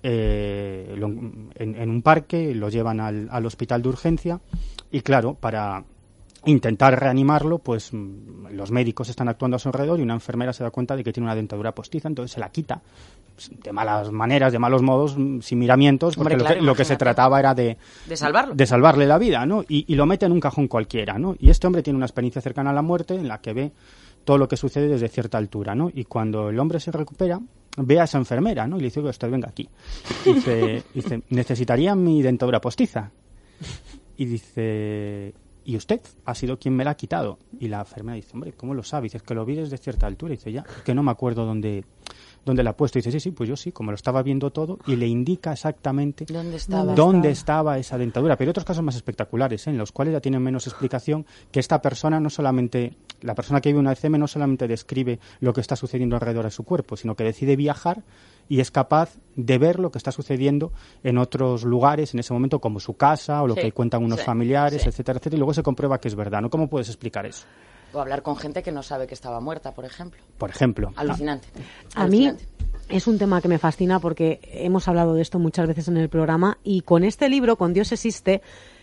en un parque, lo llevan al hospital de urgencia y claro, para intentar reanimarlo, pues los médicos están actuando a su alrededor y una enfermera se da cuenta de que tiene una dentadura postiza, entonces se la quita de malas maneras, de malos modos, sin miramientos, porque lo que se trataba era de salvarlo. De salvarle la vida, ¿no? Y lo mete en un cajón cualquiera, ¿no? Y este hombre tiene una experiencia cercana a la muerte en la que ve todo lo que sucede desde cierta altura, ¿no? Y cuando el hombre se recupera, ve a esa enfermera, ¿no? Y le dice, usted venga aquí. Dice, necesitaría mi dentadura postiza. Y dice, ¿y usted ha sido quien me la ha quitado? Y la enfermera dice, hombre, ¿cómo lo sabe? Dice, es que lo vi desde cierta altura. Y dice, ya, es que no me acuerdo dónde la ha puesto. Y dice, sí, pues yo sí, como lo estaba viendo todo, y le indica exactamente dónde estaba esa dentadura. Pero hay otros casos más espectaculares, en los cuales ya tienen menos explicación, que esta persona la persona que vive una ECM no solamente describe lo que está sucediendo alrededor de su cuerpo, sino que decide viajar y es capaz de ver lo que está sucediendo en otros lugares en ese momento, como su casa o lo que cuentan unos familiares, etcétera, etcétera, y luego se comprueba que es verdad, ¿no? ¿Cómo puedes explicar eso? O hablar con gente que no sabe que estaba muerta, por ejemplo. Por ejemplo. Alucinante. A mí es un tema que me fascina porque hemos hablado de esto muchas veces en el programa y con este libro, con Dios existe,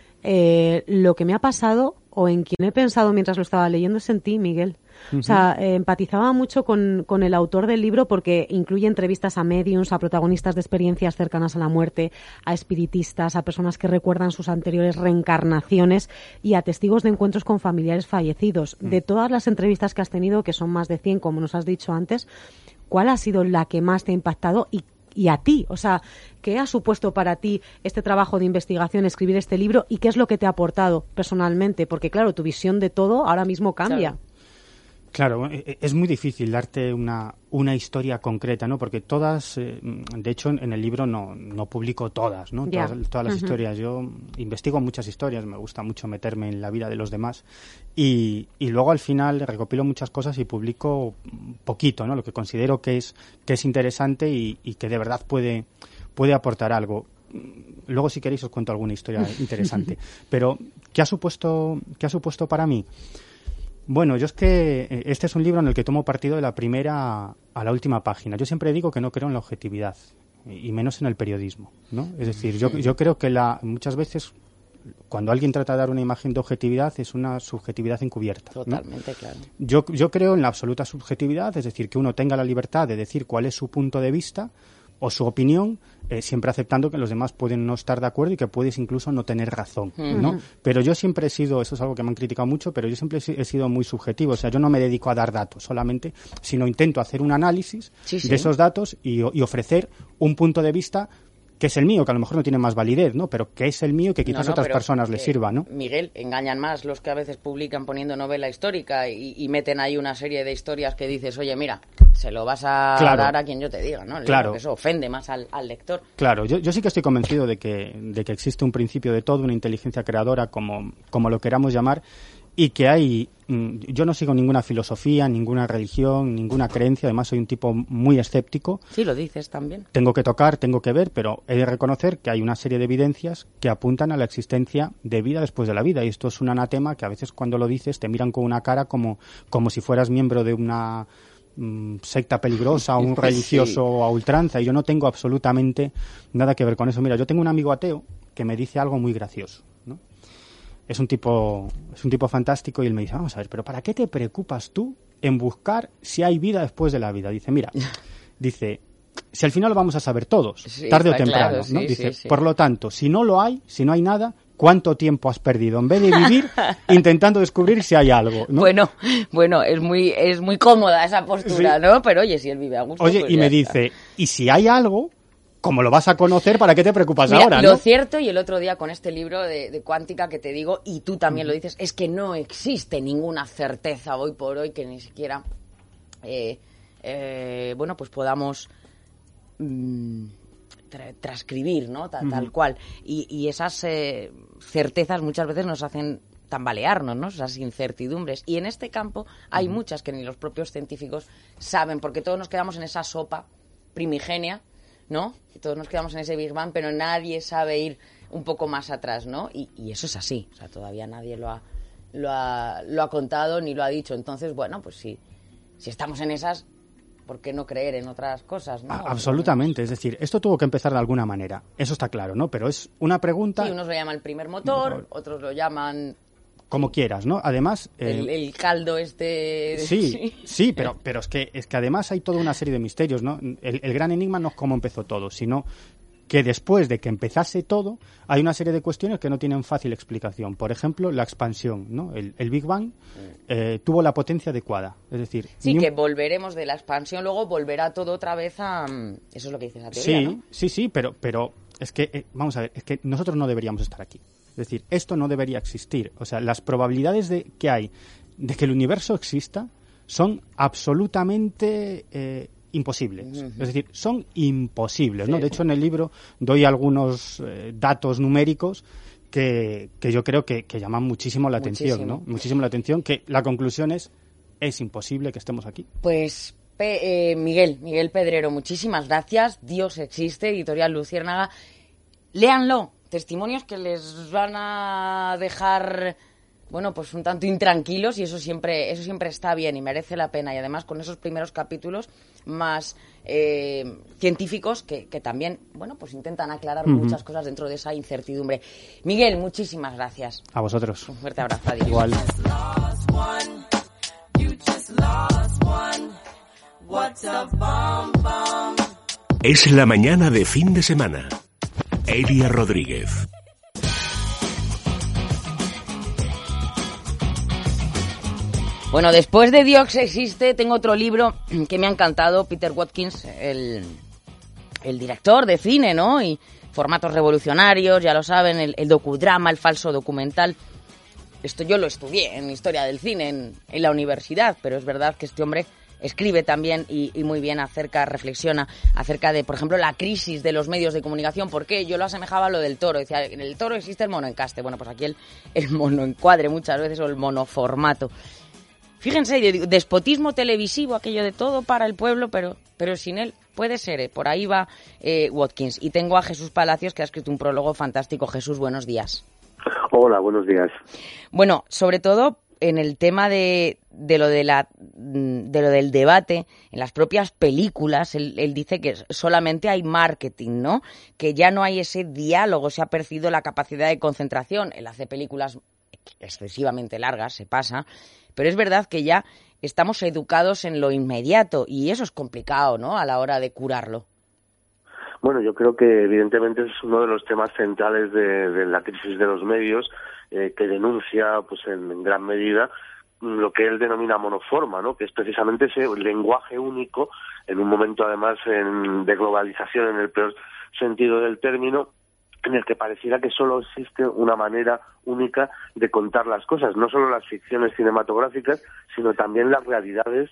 lo que me ha pasado o en quien he pensado mientras lo estaba leyendo es en ti, Miguel. Uh-huh. O sea, empatizaba mucho con el autor del libro porque incluye entrevistas a médiums, a protagonistas de experiencias cercanas a la muerte, a espiritistas, a personas que recuerdan sus anteriores reencarnaciones y a testigos de encuentros con familiares fallecidos. De todas las entrevistas que has tenido, que son más de 100, como nos has dicho antes, ¿cuál ha sido la que más te ha impactado y a ti? O sea, ¿qué ha supuesto para ti este trabajo de investigación, escribir este libro y qué es lo que te ha aportado personalmente? Porque, claro, tu visión de todo ahora mismo cambia. Claro, es muy difícil darte una historia concreta, ¿no? Porque todas, de hecho, en el libro no publico todas, ¿no? Todas las historias. Yo investigo muchas historias, me gusta mucho meterme en la vida de los demás y luego al final recopilo muchas cosas y publico poquito, ¿no? Lo que considero que es interesante y que de verdad puede aportar algo. Luego, si queréis, os cuento alguna historia interesante. Pero, ¿qué ha supuesto para mí? Bueno, yo es que este es un libro en el que tomo partido de la primera a la última página. Yo siempre digo que no creo en la objetividad, y menos en el periodismo, ¿no? Es decir, yo creo que muchas veces cuando alguien trata de dar una imagen de objetividad es una subjetividad encubierta, ¿no? Totalmente, claro. Yo creo en la absoluta subjetividad, es decir, que uno tenga la libertad de decir cuál es su punto de vista o su opinión, siempre aceptando que los demás pueden no estar de acuerdo y que puedes incluso no tener razón, ¿no? Pero yo siempre he sido, eso es algo que me han criticado mucho, pero yo siempre he sido muy subjetivo, o sea, yo no me dedico a dar datos solamente, sino intento hacer un análisis de esos datos y ofrecer un punto de vista que es el mío, que a lo mejor no tiene más validez, ¿no? Pero que es el mío y que quizás a otras personas les sirva, ¿no? Miguel, engañan más los que a veces publican poniendo novela histórica y meten ahí una serie de historias que dices, oye, mira, se lo vas a dar a quien yo te diga, ¿no? Claro. Porque eso ofende más al lector. Claro, yo sí que estoy convencido de que existe un principio de todo, una inteligencia creadora, como lo queramos llamar, y que yo no sigo ninguna filosofía, ninguna religión, ninguna creencia, además soy un tipo muy escéptico. Sí, lo dices también. Tengo que tocar, tengo que ver, pero he de reconocer que hay una serie de evidencias que apuntan a la existencia de vida después de la vida, y esto es un anatema que a veces cuando lo dices te miran con una cara como si fueras miembro de una secta peligrosa o un religioso a ultranza, y yo no tengo absolutamente nada que ver con eso. Mira, yo tengo un amigo ateo que me dice algo muy gracioso, ¿no? Es un tipo fantástico y él me dice, vamos a ver, pero ¿para qué te preocupas tú en buscar si hay vida después de la vida? Dice, mira, si al final lo vamos a saber todos, tarde o temprano, claro, sí, ¿no? Dice, sí. Por lo tanto, si no hay nada, ¿cuánto tiempo has perdido en vez de vivir intentando descubrir si hay algo, ¿no? Bueno, es muy cómoda esa postura, ¿no? Pero oye, si él vive a gusto, oye, pues y me dice, y si hay algo, como lo vas a conocer, ¿para qué te preocupas ahora, no? Lo cierto, y el otro día con este libro de cuántica que te digo, y tú también lo dices, es que no existe ninguna certeza hoy por hoy que ni siquiera, pues podamos transcribir, ¿no? Tal cual. Y esas certezas muchas veces nos hacen tambalearnos, ¿no? Esas incertidumbres. Y en este campo hay muchas que ni los propios científicos saben, porque todos nos quedamos en esa sopa primigenia, ¿no? Y todos nos quedamos en ese Big Bang, pero nadie sabe ir un poco más atrás, ¿no? Y eso es así. O sea, todavía nadie lo ha contado ni lo ha dicho. Entonces, bueno, pues si estamos en esas, ¿por qué no creer en otras cosas, ¿no? Absolutamente, es decir, esto tuvo que empezar de alguna manera, eso está claro, ¿no? Pero es una pregunta... Sí, unos lo llaman el primer motor, otros lo llaman... Como quieras, ¿no? Además... El caldo este... Sí, pero es que además hay toda una serie de misterios, ¿no? El gran enigma no es cómo empezó todo, sino que después de que empezase todo, hay una serie de cuestiones que no tienen fácil explicación. Por ejemplo, la expansión, ¿no? El Big Bang tuvo la potencia adecuada, es decir... Sí, que volveremos de la expansión, luego volverá todo otra vez a... Eso es lo que dice la teoría, ¿no? Sí, pero es que, vamos a ver, es que nosotros no deberíamos estar aquí. Es decir, esto no debería existir. O sea, las probabilidades que hay de que el universo exista son absolutamente imposibles. Es decir, son imposibles, ¿no? De hecho, en el libro doy algunos datos numéricos que yo creo que llaman muchísimo la atención, ¿no? Muchísimo la atención, que la conclusión es imposible que estemos aquí. Pues Miguel Pedrero, muchísimas gracias. Dios existe, Editorial Luciérnaga. Léanlo. Testimonios que les van a dejar, bueno, pues un tanto intranquilos, y eso siempre está bien y merece la pena. Y además con esos primeros capítulos más científicos que también, bueno, pues intentan aclarar muchas cosas dentro de esa incertidumbre. Miguel, muchísimas gracias. A vosotros. Un fuerte abrazo. Adiós. Igual. Es la mañana de fin de semana. Elia Rodríguez. Bueno, después de Dios existe, tengo otro libro que me ha encantado, Peter Watkins, el director de cine, ¿no? Y formatos revolucionarios, ya lo saben, el docudrama, el falso documental. Esto yo lo estudié en Historia del Cine en la universidad, pero es verdad que este hombre escribe también y muy bien reflexiona acerca de, por ejemplo, la crisis de los medios de comunicación. ¿Por qué? Yo lo asemejaba a lo del toro. Decía, en el toro existe el monoencaste. Bueno, pues aquí el monoencuadre muchas veces, o el monoformato. Fíjense, despotismo televisivo, aquello de todo para el pueblo, pero sin él. Puede ser, por ahí va Watkins. Y tengo a Jesús Palacios, que ha escrito un prólogo fantástico. Jesús, buenos días. Hola, buenos días. Bueno, sobre todo en el tema de lo del debate en las propias películas, él dice que solamente hay marketing, ¿no? Que ya no hay ese diálogo, se ha perdido la capacidad de concentración. Él hace películas excesivamente largas, se pasa, pero es verdad que ya estamos educados en lo inmediato y eso es complicado, ¿no? A la hora de curarlo. Bueno, yo creo que evidentemente es uno de los temas centrales de la crisis de los medios, que denuncia, pues en gran medida, lo que él denomina monoforma, ¿no? Que es precisamente ese lenguaje único, en un momento además de globalización en el peor sentido del término, en el que pareciera que solo existe una manera única de contar las cosas, no solo las ficciones cinematográficas, sino también las realidades,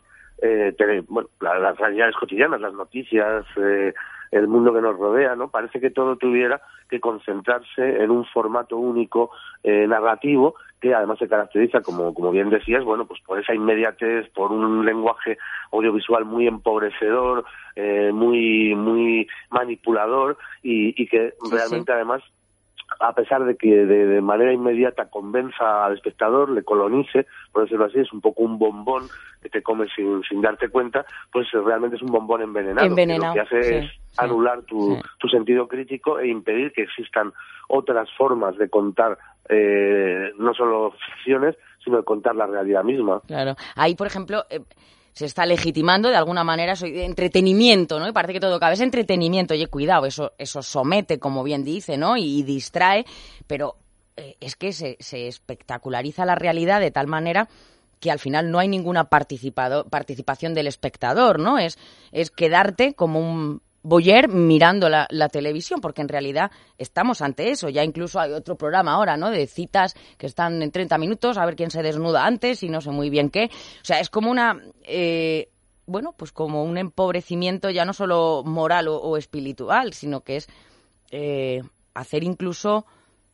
las realidades cotidianas, las noticias, el mundo que nos rodea, ¿no? Parece que todo tuviera que concentrarse en un formato único narrativo, que además se caracteriza, como bien decías, bueno, pues por esa inmediatez, por un lenguaje audiovisual muy empobrecedor, muy manipulador, y que realmente además, a pesar de que de manera inmediata convenza al espectador, le colonice, por decirlo así, es un poco un bombón que te comes sin darte cuenta, pues realmente es un bombón envenenado. Que lo que hace es anular tu sentido crítico e impedir que existan otras formas de contar no solo ficciones, sino de contar la realidad misma. Claro. Ahí, por ejemplo, se está legitimando de alguna manera entretenimiento, ¿no? Y parece que todo cabe. Es entretenimiento. Oye, cuidado, eso somete, como bien dice, ¿no? Y distrae, pero es que se espectaculariza la realidad de tal manera que al final no hay ninguna participación del espectador, ¿no? Es quedarte como un voyeur mirando la televisión, porque en realidad estamos ante eso. Ya incluso hay otro programa ahora, ¿no? De citas que están en 30 minutos, a ver quién se desnuda antes y no sé muy bien qué. O sea, es como pues como un empobrecimiento ya no solo moral o espiritual, sino que es hacer incluso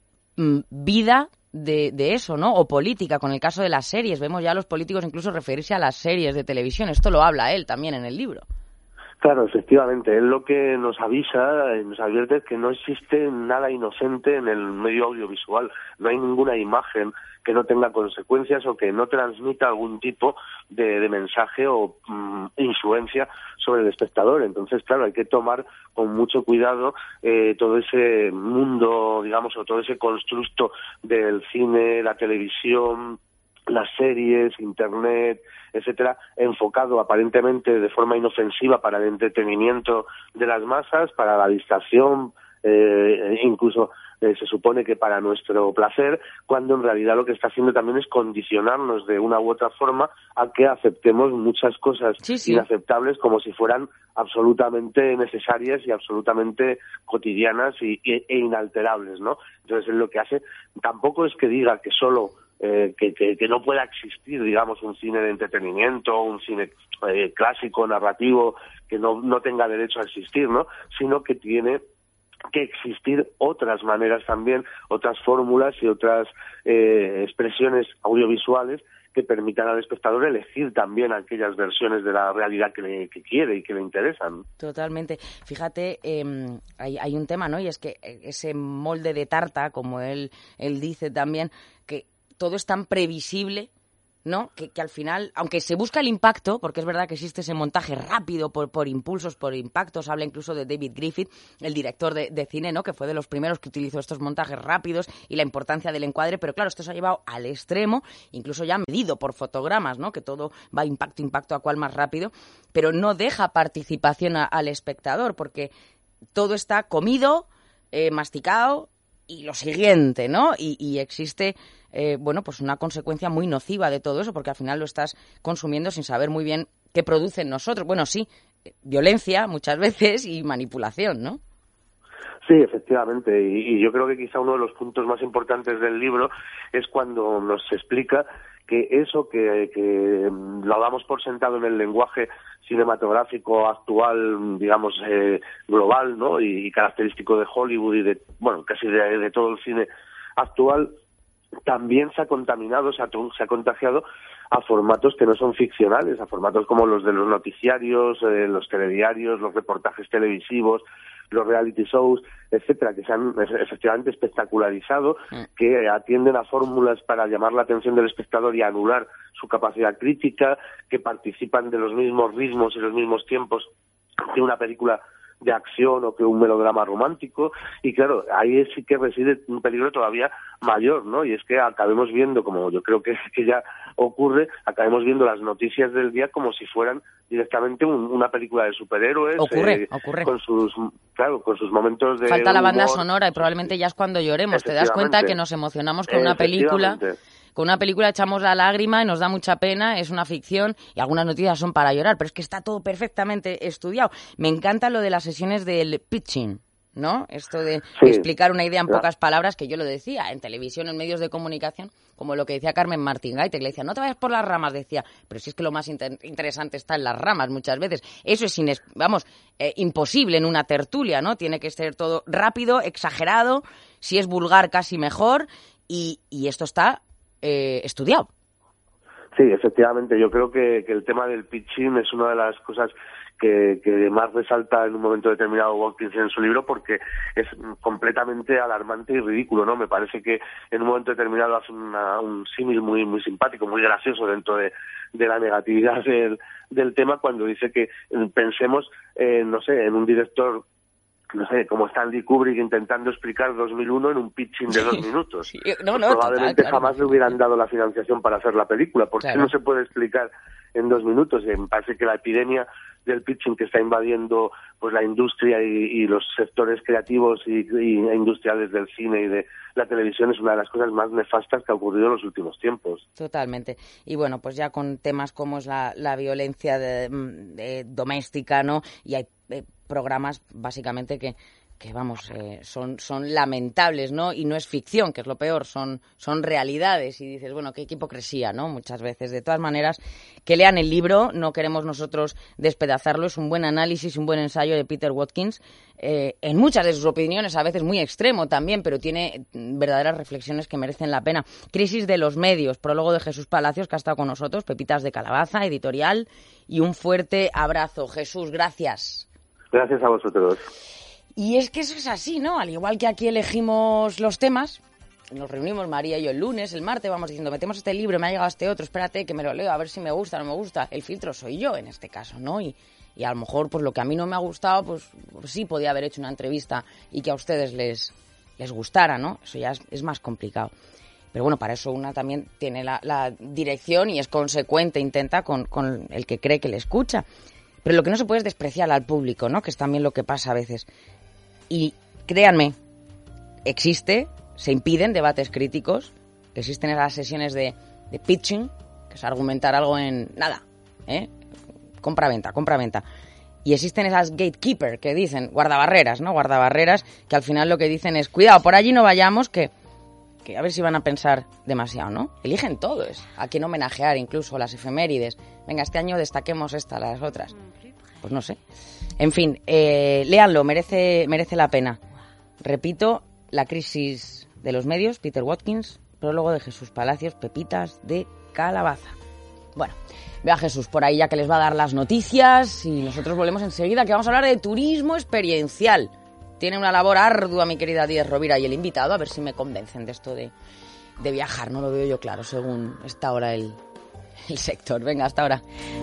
vida de eso, ¿no? O política, con el caso de las series. Vemos ya a los políticos incluso referirse a las series de televisión. Esto lo habla él también en el libro. Claro, efectivamente, él lo que nos avisa, nos advierte que no existe nada inocente en el medio audiovisual, no hay ninguna imagen que no tenga consecuencias o que no transmita algún tipo de mensaje o influencia sobre el espectador. Entonces, claro, hay que tomar con mucho cuidado todo ese mundo, digamos, o todo ese constructo del cine, la televisión, las series, internet, etcétera, enfocado aparentemente de forma inofensiva para el entretenimiento de las masas, para la distracción, incluso se supone que para nuestro placer, cuando en realidad lo que está haciendo también es condicionarnos de una u otra forma a que aceptemos muchas cosas inaceptables como si fueran absolutamente necesarias y absolutamente cotidianas e inalterables, ¿no? Entonces él lo que hace tampoco es que diga que solo que no pueda existir, digamos, un cine de entretenimiento, un cine clásico, narrativo, que no tenga derecho a existir, ¿no? Sino que tiene que existir otras maneras también, otras fórmulas y otras expresiones audiovisuales que permitan al espectador elegir también aquellas versiones de la realidad que quiere y que le interesan. Totalmente. Fíjate, hay un tema, ¿no? Y es que ese molde de tarta, como él dice también, que todo es tan previsible, ¿no? Que al final, aunque se busca el impacto, porque es verdad que existe ese montaje rápido por impulsos, por impactos, habla incluso de David Griffith, el director de cine, ¿no? Que fue de los primeros que utilizó estos montajes rápidos y la importancia del encuadre, pero claro, esto se ha llevado al extremo, incluso ya medido por fotogramas, ¿no? Que todo va impacto a cuál más rápido, pero no deja participación al espectador, porque todo está comido, masticado, y lo siguiente, ¿no? Y existe, bueno, pues una consecuencia muy nociva de todo eso, porque al final lo estás consumiendo sin saber muy bien qué produce en nosotros. Bueno, sí, violencia muchas veces y manipulación, ¿no? Sí, efectivamente, y yo creo que quizá uno de los puntos más importantes del libro es cuando nos explica que eso que lo damos por sentado en el lenguaje cinematográfico actual, digamos, global, ¿no? Y característico de Hollywood y de, bueno, casi de todo el cine actual, también se ha contaminado, se ha contagiado a formatos que no son ficcionales, a formatos como los de los noticiarios, los telediarios, los reportajes televisivos, los reality shows, etcétera, que se han efectivamente espectacularizado, que atienden a fórmulas para llamar la atención del espectador y anular su capacidad crítica, que participan de los mismos ritmos y los mismos tiempos que una película de acción o que un melodrama romántico, y claro, ahí sí que reside un peligro todavía mayor, ¿no? Y es que acabemos viendo, como yo creo que ya ocurre, acabemos viendo las noticias del día como si fueran directamente una película de superhéroes. Ocurre. Con sus momentos de falta la banda humor. sonora y probablemente ya es cuando lloremos. Te das cuenta que nos emocionamos con una película. Con una película echamos la lágrima y nos da mucha pena, es una ficción y algunas noticias son para llorar, pero es que está todo perfectamente estudiado. Me encanta lo de las sesiones del pitching, ¿no? Esto de explicar una idea en pocas palabras, que yo lo decía, en televisión, en medios de comunicación, como lo que decía Carmen Martín Gaite, que le decía, no te vayas por las ramas, decía, pero si es que lo más interesante está en las ramas muchas veces. Eso es, imposible en una tertulia, ¿no? Tiene que ser todo rápido, exagerado, si es vulgar casi mejor, y esto está estudiado. Sí, efectivamente. Yo creo que el tema del pitching es una de las cosas que más resalta en un momento determinado Watkins en su libro, porque es completamente alarmante y ridículo, ¿no? Me parece que en un momento determinado hace un símil muy muy simpático, muy gracioso dentro de la negatividad del tema, cuando dice que pensemos, no sé, en un director, no sé, como Stanley Kubrick intentando explicar 2001 en un pitching de 2 minutos. Sí. Probablemente total, jamás le hubieran dado la financiación para hacer la película. ¿Por qué no se puede explicar en 2 minutos? Me parece que la epidemia del pitching que está invadiendo pues la industria y los sectores creativos e industriales del cine y de la televisión es una de las cosas más nefastas que ha ocurrido en los últimos tiempos. Totalmente. Y bueno, pues ya con temas como es la violencia doméstica, ¿no? Y hay programas básicamente que vamos, son lamentables, ¿no? Y no es ficción, que es lo peor, son realidades. Y dices, bueno, qué hipocresía, ¿no? Muchas veces. De todas maneras, que lean el libro, no queremos nosotros despedazarlo, es un buen análisis, un buen ensayo de Peter Watkins, en muchas de sus opiniones, a veces muy extremo también, pero tiene verdaderas reflexiones que merecen la pena. Crisis de los medios, prólogo de Jesús Palacios, que ha estado con nosotros, Pepitas de Calabaza, editorial, y un fuerte abrazo. Jesús, gracias. Gracias a vosotros. Y es que eso es así, ¿no? Al igual que aquí elegimos los temas, nos reunimos María y yo el lunes, el martes, vamos diciendo, metemos este libro, me ha llegado este otro, espérate que me lo leo, a ver si me gusta o no me gusta. El filtro soy yo en este caso, ¿no? Y a lo mejor, pues lo que a mí no me ha gustado, pues sí podía haber hecho una entrevista y que a ustedes les gustara, ¿no? Eso ya es más complicado. Pero bueno, para eso una también tiene la dirección y es consecuente, intenta con el que cree que le escucha. Pero lo que no se puede es despreciar al público, ¿no? Que es también lo que pasa a veces. Y créanme, se impiden debates críticos, existen esas sesiones de pitching, que es argumentar algo en nada, compra-venta. Y existen esas gatekeeper que dicen, guardabarreras, ¿no? Guardabarreras, que al final lo que dicen es, cuidado, por allí no vayamos, que a ver si van a pensar demasiado, ¿no? Eligen todo, a quién homenajear, incluso las efemérides. Venga, este año destaquemos las otras. Pues no sé. En fin, léanlo, merece la pena. Repito, La crisis de los medios, Peter Watkins, prólogo de Jesús Palacios, Pepitas de Calabaza. Bueno, ve a Jesús por ahí ya que les va a dar las noticias y nosotros volvemos enseguida, que vamos a hablar de turismo experiencial. Tiene una labor ardua mi querida Díez Rovira y el invitado, a ver si me convencen de esto de viajar. No lo veo yo claro, según está ahora el sector. Venga, hasta ahora.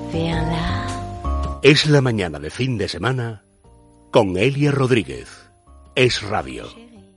Es la mañana de fin de semana con Elia Rodríguez. Es Radio.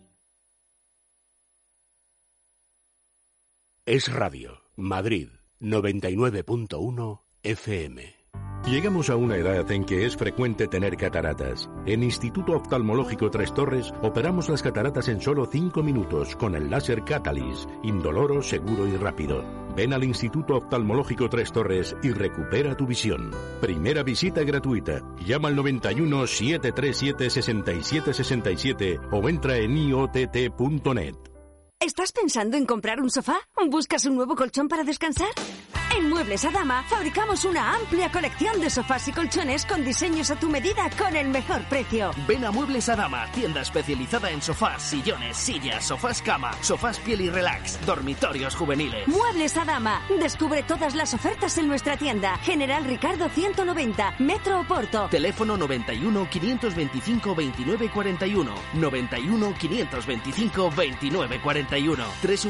Es Radio, Madrid, 99.1 FM. Llegamos a una edad en que es frecuente tener cataratas. En Instituto Oftalmológico Tres Torres operamos las cataratas en solo 5 minutos con el láser Catalyst, indoloro, seguro y rápido. Ven al Instituto Oftalmológico Tres Torres y recupera tu visión. Primera visita gratuita. Llama al 91 737 6767 o entra en iott.net. ¿Estás pensando en comprar un sofá? ¿Buscas un nuevo colchón para descansar? En Muebles Adama fabricamos una amplia colección de sofás y colchones con diseños a tu medida con el mejor precio. Ven a Muebles Adama, tienda especializada en sofás, sillones, sillas, sofás cama, sofás piel y relax, dormitorios juveniles. Muebles Adama. Descubre todas las ofertas en nuestra tienda. General Ricardo 190, Metro Oporto. Teléfono 91 525 29 41. 91 525 29 41.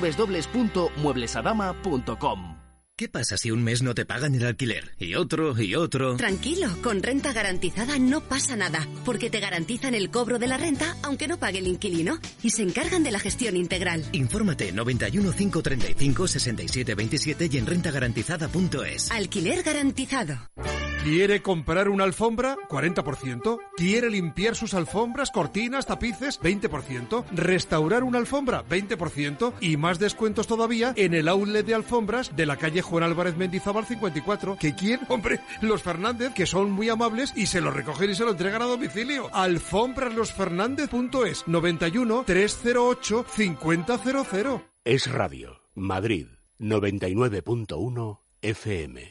www.mueblesadama.com. ¿Qué pasa si un mes no te pagan el alquiler? Y otro, y otro... Tranquilo, con renta garantizada no pasa nada, porque te garantizan el cobro de la renta aunque no pague el inquilino y se encargan de la gestión integral. Infórmate 91 535 67 27 y en rentagarantizada.es. Alquiler garantizado. ¿Quiere comprar una alfombra? 40%. ¿Quiere limpiar sus alfombras, cortinas, tapices? 20%. ¿Restaurar una alfombra? 20%. Y más descuentos todavía en el outlet de alfombras de la calle Juan Álvarez Mendizábal 54. ¿Que quién? Hombre, los Fernández, que son muy amables y se lo recogen y se lo entregan a domicilio. Alfombraslosfernández.es. 91 308 5000. Es Radio, Madrid, 99.1 FM.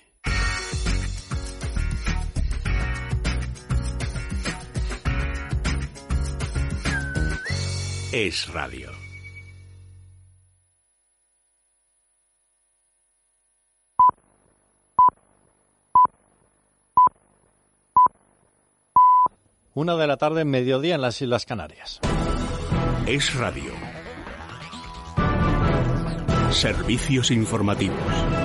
Es Radio. Una de la tarde, mediodía en las Islas Canarias. Es Radio. Servicios informativos.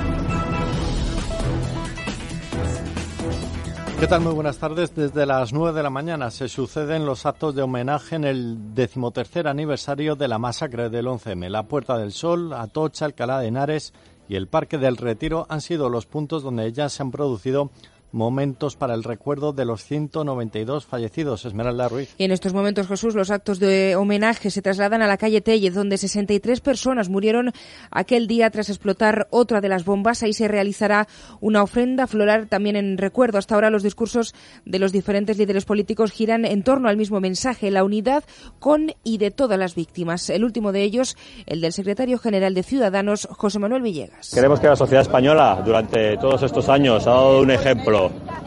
¿Qué tal? Muy buenas tardes. Desde las 9 de la mañana se suceden los actos de homenaje en el 13º aniversario de la masacre del 11M. La Puerta del Sol, Atocha, Alcalá de Henares y el Parque del Retiro han sido los puntos donde ya se han producido momentos para el recuerdo de los 192 fallecidos. Esmeralda Ruiz. Y en estos momentos, Jesús, los actos de homenaje se trasladan a la calle Tellez, donde 63 personas murieron aquel día tras explotar otra de las bombas. Ahí se realizará una ofrenda floral también en recuerdo. Hasta ahora los discursos de los diferentes líderes políticos giran en torno al mismo mensaje, la unidad con y de todas las víctimas. El último de ellos, el del secretario general de Ciudadanos, José Manuel Villegas. Queremos que la sociedad española durante todos estos años ha dado un ejemplo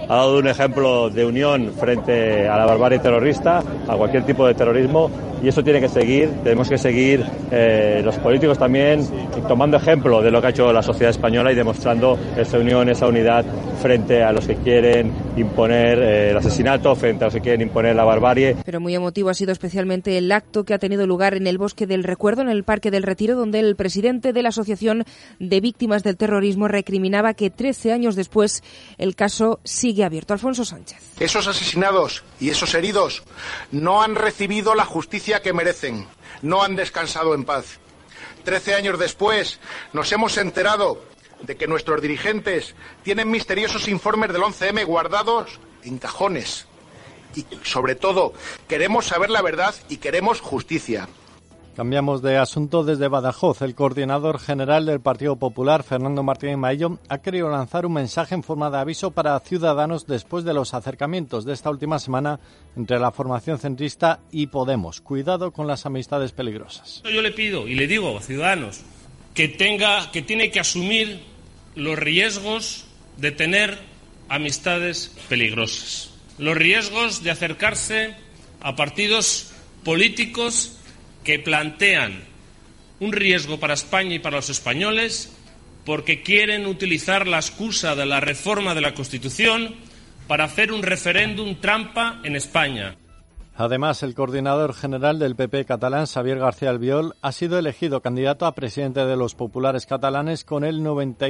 de unión frente a la barbarie terrorista, a cualquier tipo de terrorismo, y eso tiene que seguir. Tenemos que seguir los políticos también tomando ejemplo de lo que ha hecho la sociedad española y demostrando esa unión, esa unidad frente a los que quieren imponer el asesinato, frente a los que quieren imponer la barbarie. Pero muy emotivo ha sido especialmente el acto que ha tenido lugar en el Bosque del Recuerdo, en el Parque del Retiro, donde el presidente de la Asociación de Víctimas del Terrorismo recriminaba que 13 años después el caso sigue abierto. Alfonso Sánchez. Esos asesinados y esos heridos no han recibido la justicia que merecen, no han descansado en paz. 13 años después nos hemos enterado de que nuestros dirigentes tienen misteriosos informes del 11M guardados en cajones. Y sobre todo, queremos saber la verdad y queremos justicia. Cambiamos de asunto. Desde Badajoz, el coordinador general del Partido Popular, Fernando Martínez Maillo, ha querido lanzar un mensaje en forma de aviso para Ciudadanos después de los acercamientos de esta última semana entre la formación centrista y Podemos. Cuidado con las amistades peligrosas. Yo le pido y le digo a Ciudadanos que tiene que asumir los riesgos de tener amistades peligrosas, los riesgos de acercarse a partidos políticos que plantean un riesgo para España y para los españoles porque quieren utilizar la excusa de la reforma de la Constitución para hacer un referéndum trampa en España. Además, el coordinador general del PP catalán, Xavier García Albiol, ha sido elegido candidato a presidente de los populares catalanes con el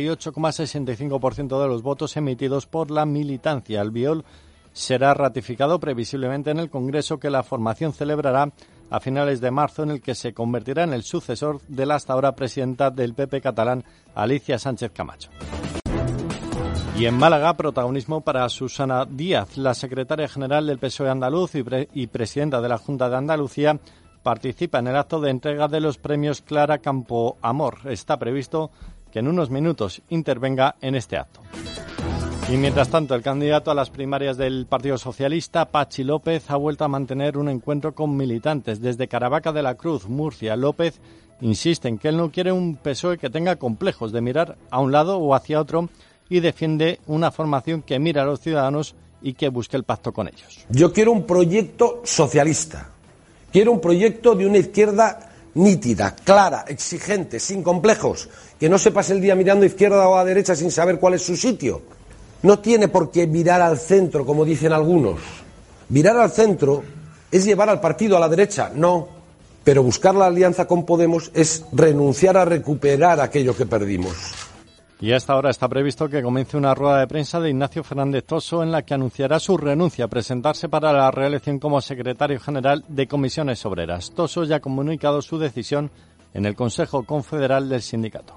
98,65% de los votos emitidos por la militancia. Albiol será ratificado previsiblemente en el Congreso que la formación celebrará a finales de marzo, en el que se convertirá en el sucesor de la hasta ahora presidenta del PP catalán, Alicia Sánchez Camacho. Y en Málaga, protagonismo para Susana Díaz, la secretaria general del PSOE andaluz y presidenta de la Junta de Andalucía, participa en el acto de entrega de los premios Clara Campoamor. Está previsto que en unos minutos intervenga en este acto. Y mientras tanto, el candidato a las primarias del Partido Socialista, Pachi López, ha vuelto a mantener un encuentro con militantes. Desde Caravaca de la Cruz, Murcia, López insiste en que él no quiere un PSOE que tenga complejos de mirar a un lado o hacia otro y defiende una formación que mira a los ciudadanos y que busque el pacto con ellos. Yo quiero un proyecto socialista. Quiero un proyecto de una izquierda nítida, clara, exigente, sin complejos, que no se pase el día mirando a izquierda o a derecha sin saber cuál es su sitio. No tiene por qué virar al centro, como dicen algunos. Virar al centro es llevar al partido a la derecha, no. Pero buscar la alianza con Podemos es renunciar a recuperar aquello que perdimos. Y a esta hora está previsto que comience una rueda de prensa de Ignacio Fernández Toso en la que anunciará su renuncia a presentarse para la reelección como secretario general de Comisiones Obreras. Toso ya ha comunicado su decisión en el Consejo Confederal del sindicato.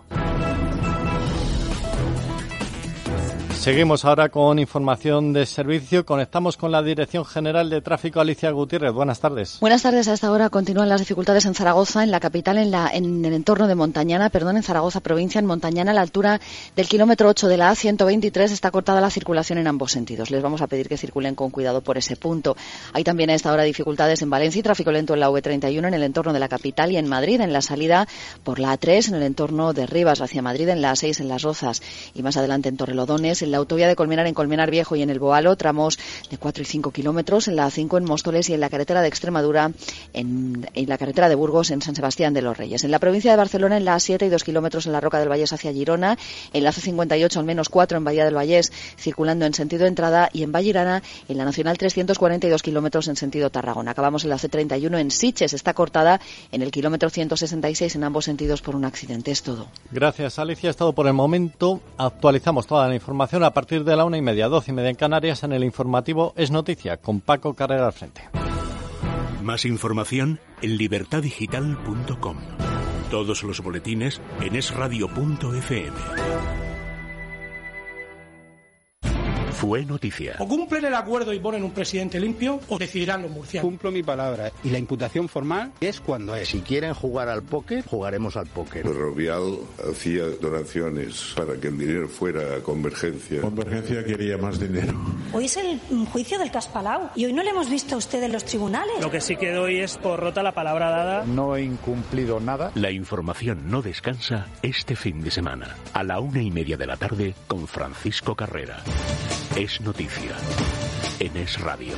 Seguimos ahora con información de servicio. Conectamos con la Dirección General de Tráfico, Alicia Gutiérrez. Buenas tardes. Buenas tardes. A esta hora continúan las dificultades en Zaragoza, en la capital, en el entorno de Montañana, en Zaragoza provincia, en Montañana, a la altura del kilómetro 8 de la A123, está cortada la circulación en ambos sentidos. Les vamos a pedir que circulen con cuidado por ese punto. Hay también a esta hora dificultades en Valencia y tráfico lento en la V31 en el entorno de la capital y en Madrid, en la salida por la A3, en el entorno de Rivas hacia Madrid, en la A6 en Las Rozas y más adelante en Torrelodones, en la autovía de Colmenar en Colmenar Viejo y en el Boalo, tramos de 4 y 5 kilómetros, en la A5 en Móstoles y en la carretera de Extremadura, en la carretera de Burgos en San Sebastián de los Reyes. En la provincia de Barcelona en la A7 y 2 kilómetros en la Roca del Vallés hacia Girona, en la C58 al menos 4 en Bahía del Vallés circulando en sentido entrada y en Vallirana en la Nacional 342 kilómetros en sentido Tarragona. Acabamos en la C31 en Sitges, está cortada en el kilómetro 166 en ambos sentidos por un accidente. Es todo. Gracias, Alicia. Es todo por el momento. Actualizamos toda la información a partir de la 1:30, 12:30 en Canarias, en el informativo Es Noticia, con Paco Carrera al frente. Más información en libertadigital.com. Todos los boletines en esradio.fm. Fue noticia. O cumplen el acuerdo y ponen un presidente limpio, o decidirán los murcianos. Cumplo mi palabra y la imputación formal es cuando es. Si quieren jugar al póker, jugaremos al póker. Ferrovial hacía donaciones para que el dinero fuera a Convergencia. Convergencia quería más dinero. Hoy es el juicio del Caspalau y hoy no le hemos visto a usted en los tribunales. Lo que sí que doy es por rota la palabra dada. No he incumplido nada. La información no descansa este fin de semana. A la 1:30 de la tarde con Francisco Carrera. Es noticia. En Es Radio.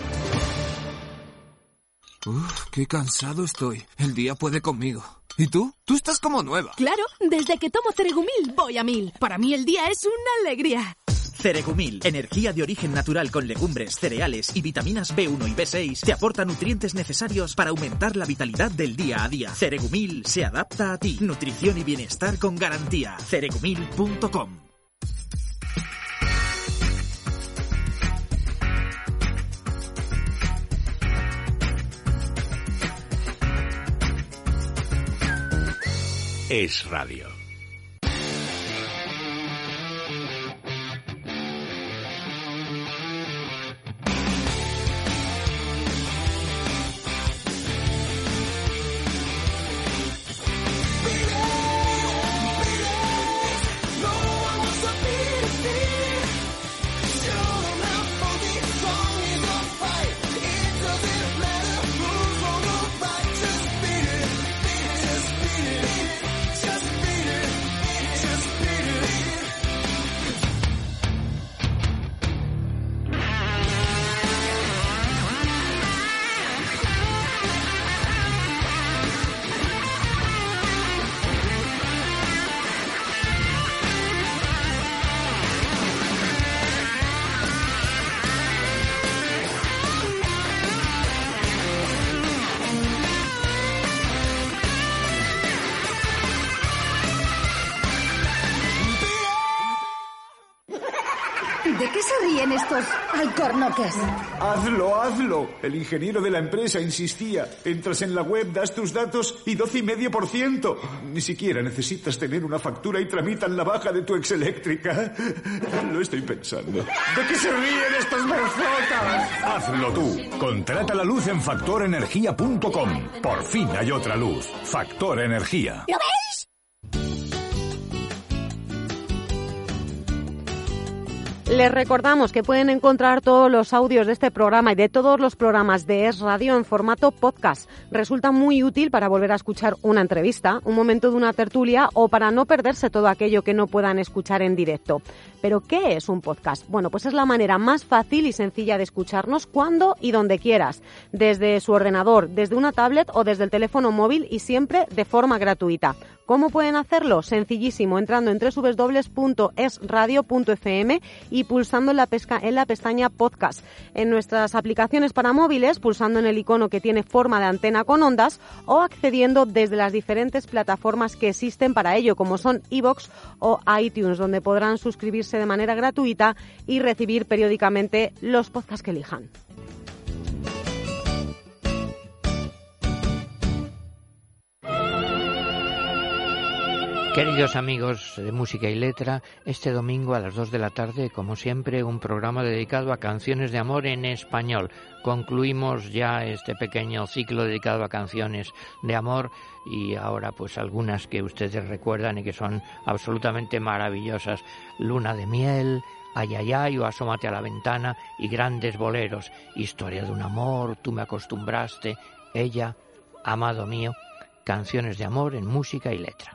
Qué cansado estoy. El día puede conmigo. ¿Y tú? Tú estás como nueva. Claro, desde que tomo Ceregumil voy a 1000. Para mí el día es una alegría. Ceregumil, energía de origen natural con legumbres, cereales y vitaminas B1 y B6, te aporta nutrientes necesarios para aumentar la vitalidad del día a día. Ceregumil se adapta a ti. Nutrición y bienestar con garantía. Ceregumil.com. Es Radio. ¿De qué se ríen estos alcornoques? Hazlo. El ingeniero de la empresa insistía. Entras en la web, das tus datos y 12,5%. Ni siquiera necesitas tener una factura y tramitan la baja de tu Exeléctrica. Lo estoy pensando. ¿De qué se ríen estos merzotas? Hazlo tú. Contrata la luz en factorenergia.com. Por fin hay otra luz. Factor Energía. ¿Lo veis? Les recordamos que pueden encontrar todos los audios de este programa y de todos los programas de Es Radio en formato podcast. Resulta muy útil para volver a escuchar una entrevista, un momento de una tertulia o para no perderse todo aquello que no puedan escuchar en directo. ¿Pero qué es un podcast? Bueno, pues es la manera más fácil y sencilla de escucharnos cuando y donde quieras, desde su ordenador, desde una tablet o desde el teléfono móvil y siempre de forma gratuita. ¿Cómo pueden hacerlo? Sencillísimo, entrando en www.esradio.fm y pulsando en la pestaña podcast. En nuestras aplicaciones para móviles, pulsando en el icono que tiene forma de antena con ondas o accediendo desde las diferentes plataformas que existen para ello, como son iVoox o iTunes, donde podrán suscribirse de manera gratuita y recibir periódicamente los podcasts que elijan. Queridos amigos de Música y Letra, este domingo a las 2 de la tarde, como siempre, un programa dedicado a canciones de amor en español. Concluimos ya este pequeño ciclo dedicado a canciones de amor y ahora pues algunas que ustedes recuerdan y que son absolutamente maravillosas. Luna de miel, Ay, ay, ay, o Asómate a la ventana y grandes boleros. Historia de un amor, Tú me acostumbraste, Ella, Amado mío. Canciones de amor en Música y Letra.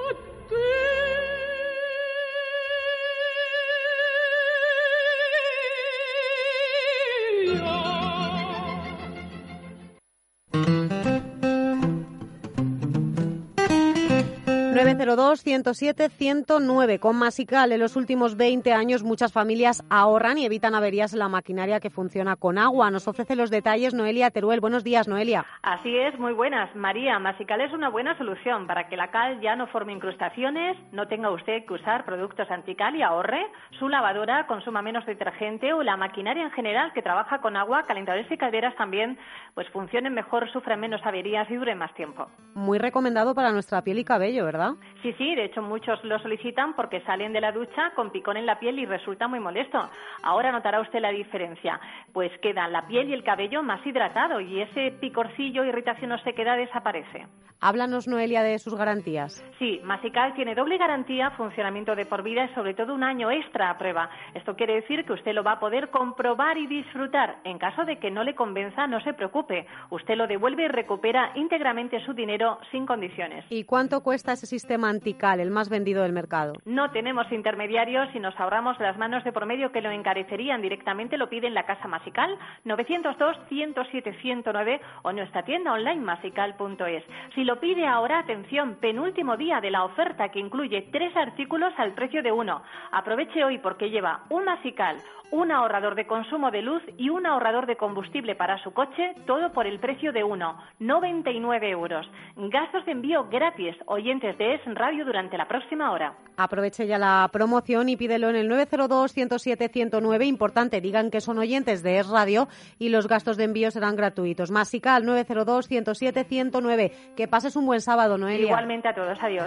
902-107-109. Con Masical, en los últimos 20 años muchas familias ahorran y evitan averías en la maquinaria que funciona con agua. Nos ofrece los detalles Noelia Teruel. Buenos días, Noelia. Así es, muy buenas. María, Masical es una buena solución para que la cal ya no forme incrustaciones, no tenga usted que usar productos antical y ahorre, su lavadora consuma menos detergente o la maquinaria en general que trabaja con agua, calentadores y calderas también, pues funcionen mejor, sufran menos averías y duren más tiempo. Muy recomendado para nuestra piel y cabello, ¿verdad? Elia? Sí, de hecho muchos lo solicitan porque salen de la ducha con picón en la piel y resulta muy molesto. Ahora notará usted la diferencia. Pues queda la piel y el cabello más hidratado y ese picorcillo, irritación o sequedad desaparece. Háblanos, Noelia, de sus garantías. Sí, Masical tiene doble garantía, funcionamiento de por vida y sobre todo un año extra a prueba. Esto quiere decir que usted lo va a poder comprobar y disfrutar. En caso de que no le convenza, no se preocupe. Usted lo devuelve y recupera íntegramente su dinero sin condiciones. ¿Y cuánto cuesta ese sistema Antical, el más vendido del mercado? No tenemos intermediarios y nos ahorramos las manos de por medio que lo encarecerían. Directamente lo pide en la casa Masical, 902-107-109 o en nuestra tienda online masical.es. Si lo pide ahora, atención, penúltimo día de la oferta que incluye 3 artículos al precio de 1. Aproveche hoy porque lleva un Masical, un ahorrador de consumo de luz y un ahorrador de combustible para su coche, todo por el precio de 1, 99 euros. Gastos de envío gratis, oyentes de Es Radio durante la próxima hora. Aproveche ya la promoción y pídelo en el 902-107-109. Importante, digan que son oyentes de Es Radio y los gastos de envío serán gratuitos. Masical 902-107-109. Que pases un buen sábado, Noelia. Igualmente a todos, adiós.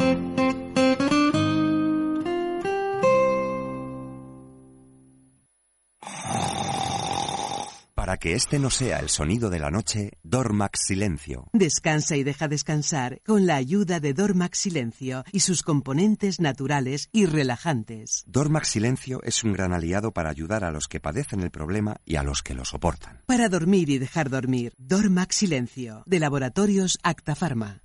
Para que este no sea el sonido de la noche, Dormax Silencio. Descansa y deja descansar con la ayuda de Dormax Silencio y sus componentes naturales y relajantes. Dormax Silencio es un gran aliado para ayudar a los que padecen el problema y a los que lo soportan. Para dormir y dejar dormir, Dormax Silencio, de Laboratorios Acta Pharma.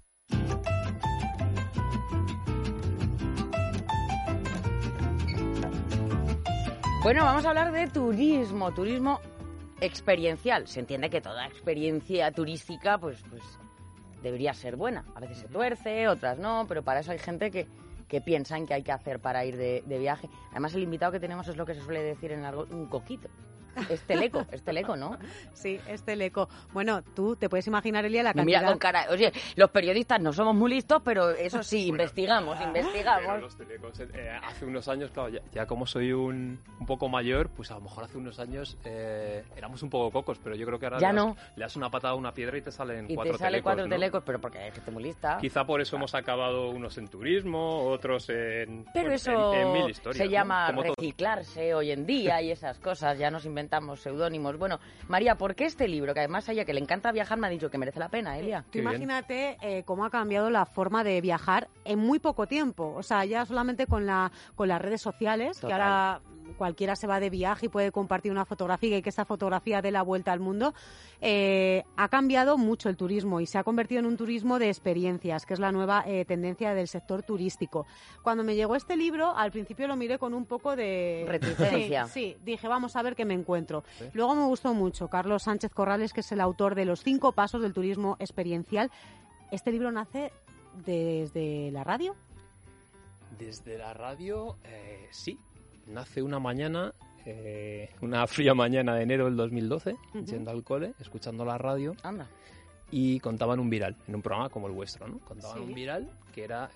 Bueno, vamos a hablar de turismo experiencial. Se entiende que toda experiencia turística pues debería ser buena. A veces se tuerce, otras no, pero para eso hay gente que piensa en qué hay que hacer para ir de viaje. Además, el invitado que tenemos es lo que se suele decir en algo, un coquito. Es teleco, ¿no? Sí, es teleco. Bueno, tú te puedes imaginar, Elia, la cantidad... Mira con cara... Oye, los periodistas no somos muy listos, pero eso sí, investigamos. Pero los telecos, hace unos años, claro, ya como soy un poco mayor, pues a lo mejor hace unos años éramos un poco cocos, pero yo creo que ahora ya le das una patada a una piedra y te salen 4 telecos. Y te salen 4 ¿no? telecos, pero porque hay gente muy lista. Quizá por eso hemos acabado unos en turismo, otros en... Pero eso en mil historias, se llama ¿no? reciclarse hoy en día y esas cosas, ya nos inventamos seudónimos. Bueno, María, ¿por qué este libro? Que además a ella que le encanta viajar me ha dicho que merece la pena, Elia. Tú imagínate cómo ha cambiado la forma de viajar en muy poco tiempo. O sea, ya solamente con las redes sociales, Total. Que ahora cualquiera se va de viaje y puede compartir una fotografía y que esa fotografía dé la vuelta al mundo. Ha cambiado mucho el turismo y se ha convertido en un turismo de experiencias, que es la nueva tendencia del sector turístico. Cuando me llegó este libro, al principio lo miré con un poco de... reticencia. Sí, dije, vamos a ver qué me encuentro. ¿Sí? Luego me gustó mucho Carlos Sánchez Corrales, que es el autor de Los 5 pasos del turismo experiencial. ¿Este libro nace desde la radio? Desde la radio, sí. Nace una mañana, una fría mañana de enero del 2012, yendo al cole, escuchando la radio. Anda. Y contaban un viral, en un programa como el vuestro, ¿no? Contaban un viral que era...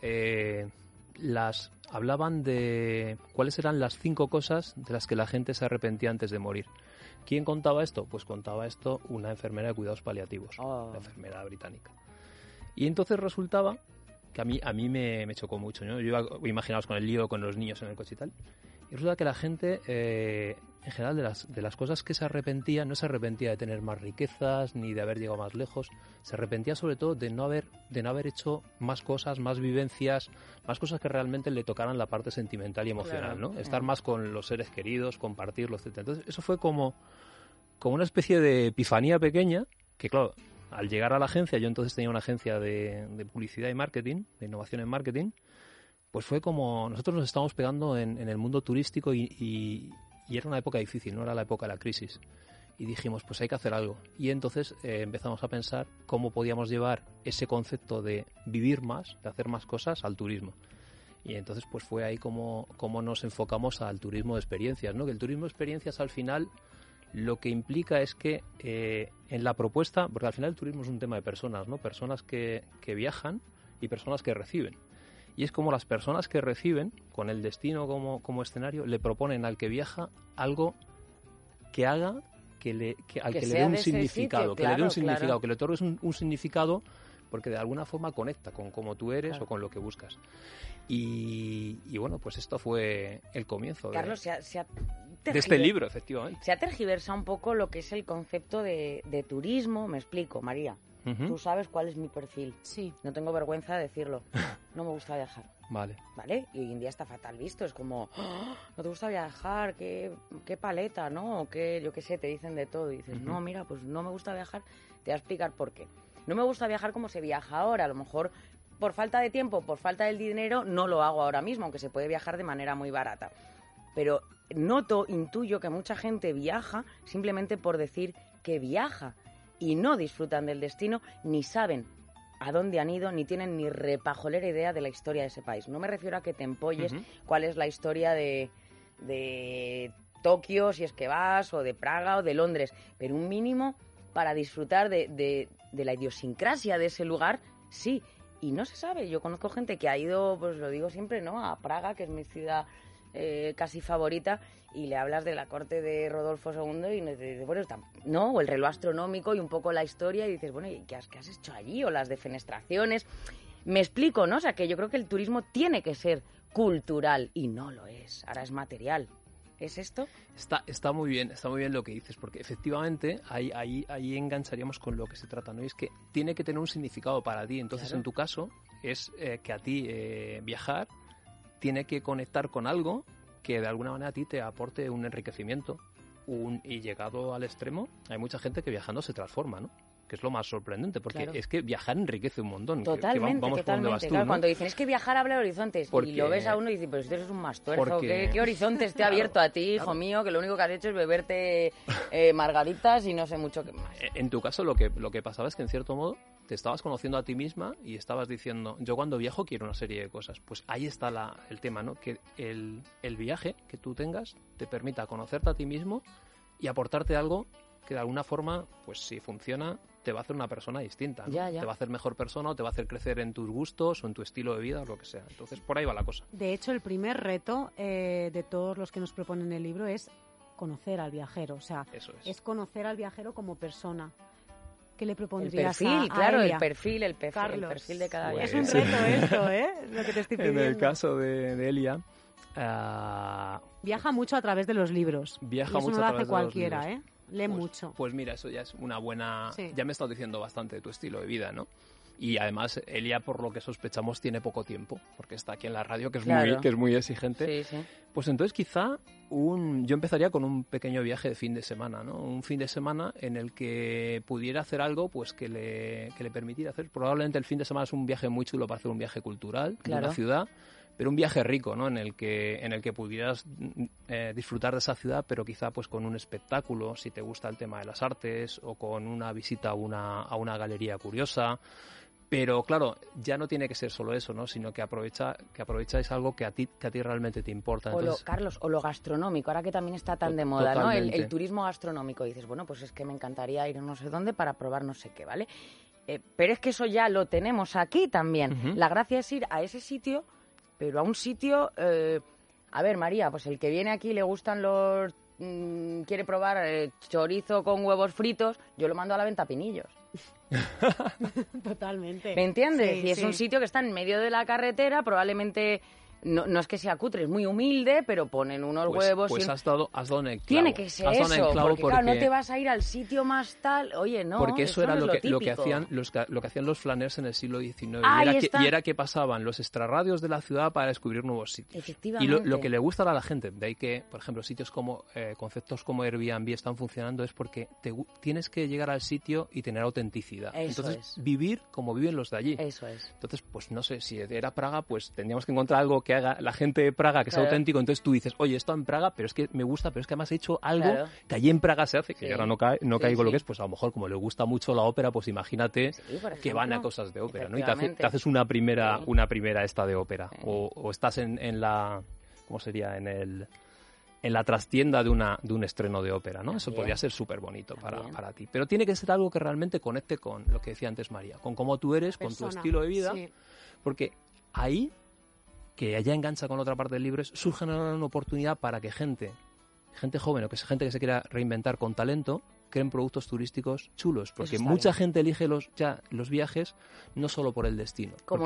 hablaban de cuáles eran las 5 cosas de las que la gente se arrepentía antes de morir. ¿Quién contaba esto? Pues contaba esto una enfermera de cuidados paliativos, una enfermera británica. Y entonces resultaba que a mí me chocó mucho, ¿no? Yo iba, imaginaos con el lío con los niños en el coche y tal. Y resulta que la gente, en general, de las cosas que se arrepentía, no se arrepentía de tener más riquezas ni de haber llegado más lejos. Se arrepentía sobre todo de no haber hecho más cosas, más vivencias, más cosas que realmente le tocaran la parte sentimental y emocional, claro, ¿no? Estar más con los seres queridos, compartirlo, etc. Entonces, eso fue como una especie de epifanía pequeña que, claro, al llegar a la agencia, yo entonces tenía una agencia de publicidad y marketing, de innovación en marketing, pues fue como nosotros nos estábamos pegando en el mundo turístico y era una época difícil, no era la época de la crisis. Y dijimos, pues hay que hacer algo. Y entonces empezamos a pensar cómo podíamos llevar ese concepto de vivir más, de hacer más cosas, al turismo. Y entonces pues fue ahí como nos enfocamos al turismo de experiencias, ¿no? Que el turismo de experiencias al final lo que implica es que en la propuesta, porque al final el turismo es un tema de personas, ¿no? Personas que viajan y personas que reciben. Y es como las personas que reciben, con el destino como escenario, le proponen al que viaja algo que haga que le dé un significado, sitio, claro, que le dé un significado, que le otorgue un significado porque de alguna forma conecta con cómo tú eres o con lo que buscas. Y bueno, pues esto fue el comienzo Carlos, de este libro, efectivamente. Se ha tergiversado un poco lo que es el concepto de turismo. Me explico, María. Tú sabes cuál es mi perfil. Sí. No tengo vergüenza de decirlo. No me gusta viajar. Vale. Y hoy en día está fatal visto. Es como, ¡oh! No te gusta viajar, qué paleta, ¿no? O qué, yo qué sé, te dicen de todo. Y dices, no, mira, pues no me gusta viajar. Te voy a explicar por qué. No me gusta viajar como se viaja ahora. A lo mejor por falta de tiempo, por falta del dinero, no lo hago ahora mismo, aunque se puede viajar de manera muy barata. Pero intuyo que mucha gente viaja simplemente por decir que viaja. Y no disfrutan del destino, ni saben a dónde han ido, ni tienen ni repajolera idea de la historia de ese país. No me refiero a que te empolles cuál es la historia de Tokio, si es que vas, o de Praga, o de Londres, pero un mínimo para disfrutar de la idiosincrasia de ese lugar, sí. Y no se sabe. Yo conozco gente que ha ido, pues lo digo siempre, ¿no?, a Praga, que es mi ciudad casi favorita, y le hablas de la corte de Rodolfo II y dices, bueno, no, o el reloj astronómico y un poco la historia, y dices, bueno, ¿y qué has hecho allí? O las defenestraciones. Me explico, ¿no? O sea, que yo creo que el turismo tiene que ser cultural, y no lo es. Ahora es material. ¿Es esto? Está muy bien lo que dices, porque efectivamente ahí engancharíamos con lo que se trata, ¿no? Y es que tiene que tener un significado para ti. Entonces, en tu caso, es que a ti viajar tiene que conectar con algo que de alguna manera a ti te aporte un enriquecimiento. Y llegado al extremo, hay mucha gente que viajando se transforma, ¿no? Que es lo más sorprendente, porque es que viajar enriquece un montón. Totalmente, vamos totalmente. por donde vas tú, claro, ¿no? Cuando dicen, es que viajar habla de horizontes, y lo ves a uno y dices, pero si tú eres un mastuerzo, ¿qué horizontes te ha abierto a ti, hijo mío? Que lo único que has hecho es beberte margaritas y no sé mucho qué más. En tu caso, lo que pasaba es que, en cierto modo, te estabas conociendo a ti misma y estabas diciendo, yo cuando viajo quiero una serie de cosas. Pues ahí está el tema, ¿no? Que el viaje que tú tengas te permita conocerte a ti mismo y aportarte algo que de alguna forma, pues si funciona, te va a hacer una persona distinta, ¿no? Te va a hacer mejor persona, o te va a hacer crecer en tus gustos o en tu estilo de vida o lo que sea. Entonces, por ahí va la cosa. De hecho, el primer reto de todos los que nos proponen el libro es conocer al viajero. O sea, es conocer al viajero como persona. ¿Qué le propondrías el perfil, a claro, Elia? el perfil de cada día. Es un reto esto, lo que te estoy pidiendo. En el caso de Elia... viaja mucho a través de los libros. Viaja y eso mucho no a lo través hace cualquiera, de los libros. Lee mucho. Pues mira, eso ya es una buena... Sí. Ya me estás diciendo bastante de tu estilo de vida, ¿no? Y además, Elia, por lo que sospechamos, tiene poco tiempo, porque está aquí en la radio, que es muy exigente. Sí. Pues entonces quizá yo empezaría con un pequeño viaje de fin de semana, ¿no? Un fin de semana en el que pudiera hacer algo pues que le permitiera hacer. Probablemente el fin de semana es un viaje muy chulo para hacer un viaje cultural de una ciudad, pero un viaje rico, ¿no? En el que pudieras disfrutar de esa ciudad, pero quizá pues con un espectáculo, si te gusta el tema de las artes, o con una visita a una galería curiosa. Pero claro, ya no tiene que ser solo eso, ¿no? Sino que aprovecháis algo que a ti realmente te importa. Entonces, Carlos, o lo gastronómico, ahora que también está tan de moda, totalmente. ¿no? El turismo gastronómico. Dices, bueno, pues es que me encantaría ir a no sé dónde para probar no sé qué, ¿vale? Pero es que eso ya lo tenemos aquí también. La gracia es ir a ese sitio, pero a un sitio... a ver, María, pues el que viene aquí le gustan los... quiere probar chorizo con huevos fritos, yo lo mando a la venta a Pinillos. Totalmente. ¿Me entiendes? Sí, y es un sitio que está en medio de la carretera, probablemente no es que sea cutre, es muy humilde, pero ponen unos huevos... Pues has dado en el clavo. Tiene que ser eso, porque claro, no te vas a ir al sitio más tal... Oye, no, porque eso era no lo que hacían los flaners en el siglo XIX. Y era que pasaban los extrarradios de la ciudad para descubrir nuevos sitios. Efectivamente. Y lo que le gusta a la gente, de ahí que, por ejemplo, sitios como conceptos como Airbnb están funcionando, es porque tienes que llegar al sitio y tener autenticidad. Entonces, vivir como viven los de allí. Eso es. Entonces, pues no sé, si era Praga, pues tendríamos que encontrar algo que haga la gente de Praga, que sea auténtico. Entonces tú dices, oye, esto en Praga, pero es que me gusta, pero es que además he hecho algo que allí en Praga se hace, que ahora no caigo lo que es, pues a lo mejor como le gusta mucho la ópera, pues imagínate que van a cosas de ópera, ¿no? Y te haces una primera esta de ópera. O estás en la... ¿Cómo sería? En la trastienda de un estreno de ópera, ¿no? Eso podría ser súper bonito para ti. Pero tiene que ser algo que realmente conecte con lo que decía antes María, con cómo tú eres, con tu estilo de vida, porque ahí, que ya engancha con otra parte del libro, surge una oportunidad para que gente joven o que gente que se quiera reinventar con talento creen productos turísticos chulos, porque mucha gente elige los viajes no solo por el destino. Como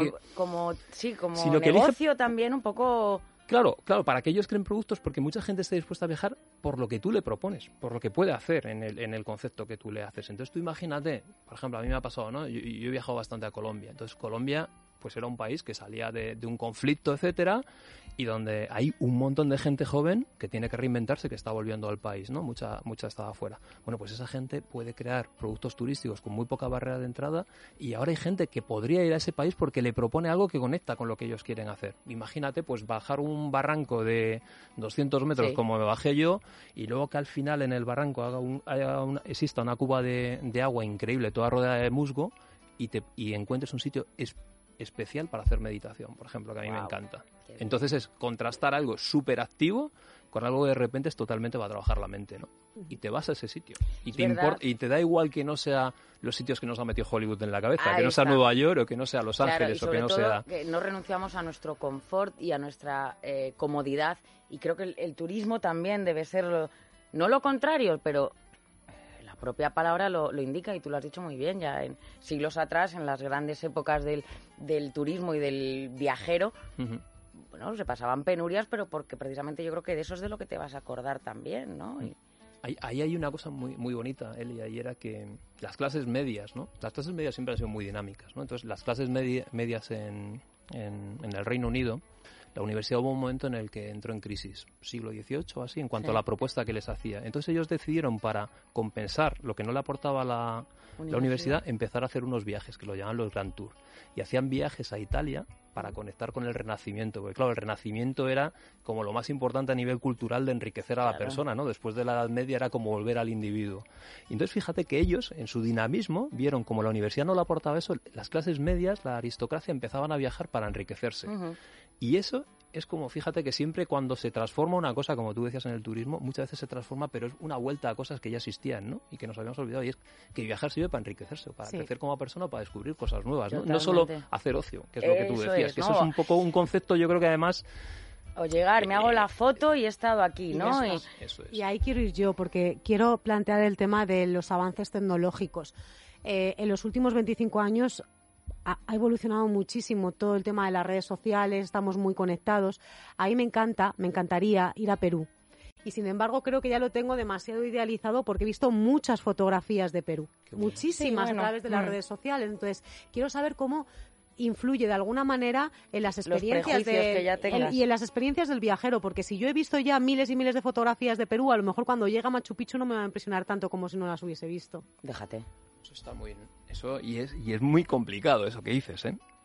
sino negocio también un poco... Claro, para que ellos creen productos, porque mucha gente está dispuesta a viajar por lo que tú le propones, por lo que puede hacer en el concepto que tú le haces. Entonces tú imagínate, por ejemplo, a mí me ha pasado, ¿no? Yo he viajado bastante a Colombia. Entonces Colombia pues era un país que salía de un conflicto, etcétera, y donde hay un montón de gente joven que tiene que reinventarse, que está volviendo al país, ¿no? Mucha estaba afuera. Bueno, pues esa gente puede crear productos turísticos con muy poca barrera de entrada, y ahora hay gente que podría ir a ese país porque le propone algo que conecta con lo que ellos quieren hacer. Imagínate, pues bajar un barranco de 200 metros como me bajé yo, y luego que al final en el barranco exista una cuba de agua increíble, toda rodeada de musgo, y encuentres un sitio especial para hacer meditación, por ejemplo, que a mí me encanta. Entonces es contrastar algo súper activo con algo que de repente totalmente va a trabajar la mente, ¿no? Y te vas a ese sitio. Y te da igual que no sea los sitios que nos ha metido Hollywood en la cabeza, que no sea Nueva York o que no sea Los Ángeles o que no sea... que no renunciamos a nuestro confort y a nuestra comodidad, y creo que el turismo también debe ser no lo contrario, pero... La propia palabra lo indica, y tú lo has dicho muy bien, ya en siglos atrás, en las grandes épocas del turismo y del viajero, bueno, se pasaban penurias, pero porque precisamente yo creo que de eso es de lo que te vas a acordar también, ¿no? Ahí hay una cosa muy, muy bonita, Elia, y era que las clases medias, ¿no? Las clases medias siempre han sido muy dinámicas, ¿no? Entonces, las clases medias en el Reino Unido, la universidad hubo un momento en el que entró en crisis, siglo XVIII o así, en cuanto a la propuesta que les hacía. Entonces ellos decidieron, para compensar lo que no le aportaba la universidad, empezar a hacer unos viajes, que lo llaman los Grand Tour. Y hacían viajes a Italia para conectar con el Renacimiento, porque claro, el Renacimiento era como lo más importante a nivel cultural de enriquecer a la persona, ¿no? Después de la Edad Media era como volver al individuo. Y entonces fíjate que ellos, en su dinamismo, vieron como la universidad no le aportaba eso, las clases medias, la aristocracia, empezaban a viajar para enriquecerse. Y eso es como, fíjate que siempre cuando se transforma una cosa, como tú decías en el turismo, muchas veces se transforma, pero es una vuelta a cosas que ya existían, ¿no? Y que nos habíamos olvidado, y es que viajar sirve para enriquecerse, para crecer como persona, para descubrir cosas nuevas, ¿no? No solo hacer ocio, que es lo que tú decías, que eso es un poco un concepto, yo creo que además... O llegar, me hago la foto y he estado aquí, ¿no? Eso es. Y ahí quiero ir yo, porque quiero plantear el tema de los avances tecnológicos. En los últimos 25 años... ha evolucionado muchísimo todo el tema de las redes sociales, estamos muy conectados. Ahí me encantaría ir a Perú. Y sin embargo creo que ya lo tengo demasiado idealizado, porque he visto muchas fotografías de Perú, muchísimas a través de las redes sociales. Entonces quiero saber cómo influye de alguna manera en las experiencias y en las experiencias del viajero, porque si yo he visto ya miles y miles de fotografías de Perú, a lo mejor cuando llega a Machu Picchu no me va a impresionar tanto como si no las hubiese visto. Déjate. Eso está muy bien. Eso y es muy complicado eso que dices,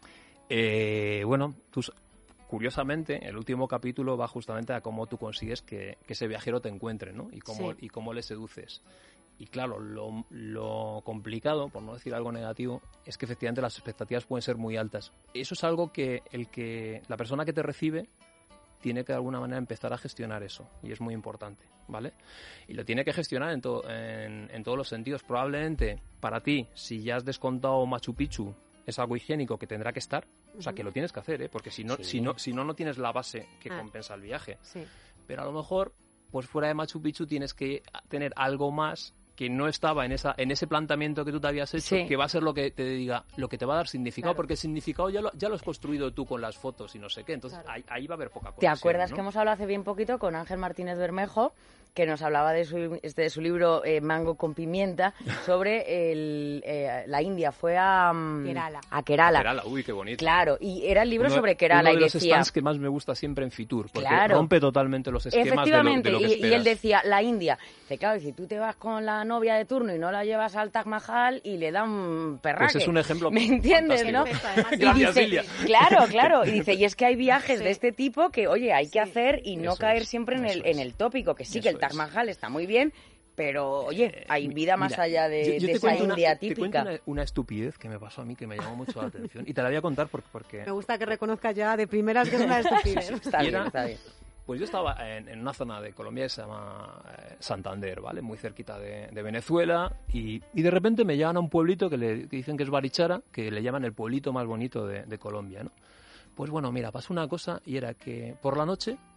bueno, curiosamente, el último capítulo va justamente a cómo tú consigues que ese viajero te encuentre, ¿no? Y cómo le seduces. Y claro, lo complicado, por no decir algo negativo, es que efectivamente las expectativas pueden ser muy altas. Eso es algo que la persona que te recibe tiene que de alguna manera empezar a gestionar eso, y es muy importante, ¿vale? Y lo tiene que gestionar en todos los sentidos. Probablemente para ti, si ya has descontado Machu Picchu, es algo higiénico que tendrá que estar, o sea, que lo tienes que hacer, porque si no tienes la base que compensa el viaje. Sí. Pero a lo mejor, pues fuera de Machu Picchu tienes que tener algo más que no estaba en ese planteamiento que tú te habías hecho, que va a ser lo que te diga, lo que te va a dar significado, porque el significado ya lo has construido tú con las fotos y no sé qué, entonces ahí va a haber poca cosa. ¿Te acuerdas que hemos hablado hace bien poquito con Ángel Martínez Bermejo, que nos hablaba de su libro Mango con pimienta, sobre la India? Fue a Kerala. Uy, qué bonito. Claro, y era el libro sobre Kerala. Uno de los decía, stands que más me gusta siempre en Fitur, porque rompe totalmente los esquemas de lo que esperas. Y él decía, la India. Dice, claro, si tú te vas con la novia de turno y no la llevas al Taj Mahal y le da un perraque. Pues es un ejemplo. ¿Me entiendes, fantástico, no? Gracias, Silvia. Claro. Y dice, y es que hay viajes de este tipo que, oye, hay que hacer y no caer siempre en el tópico, que sí, que el Taj Mahal está muy bien, pero, oye, hay vida más allá de esa India típica. Te cuento una estupidez que me pasó a mí, que me llamó mucho la atención, y te la voy a contar porque... Me gusta que reconozcas ya de primeras que es una estupidez. Está bien. Pues yo estaba en una zona de Colombia que se llama Santander, ¿vale? Muy cerquita de Venezuela, y de repente me llevan a un pueblito que dicen que es Barichara, que le llaman el pueblito más bonito de Colombia, ¿no? Pues bueno, mira, pasó una cosa, y era que por la noche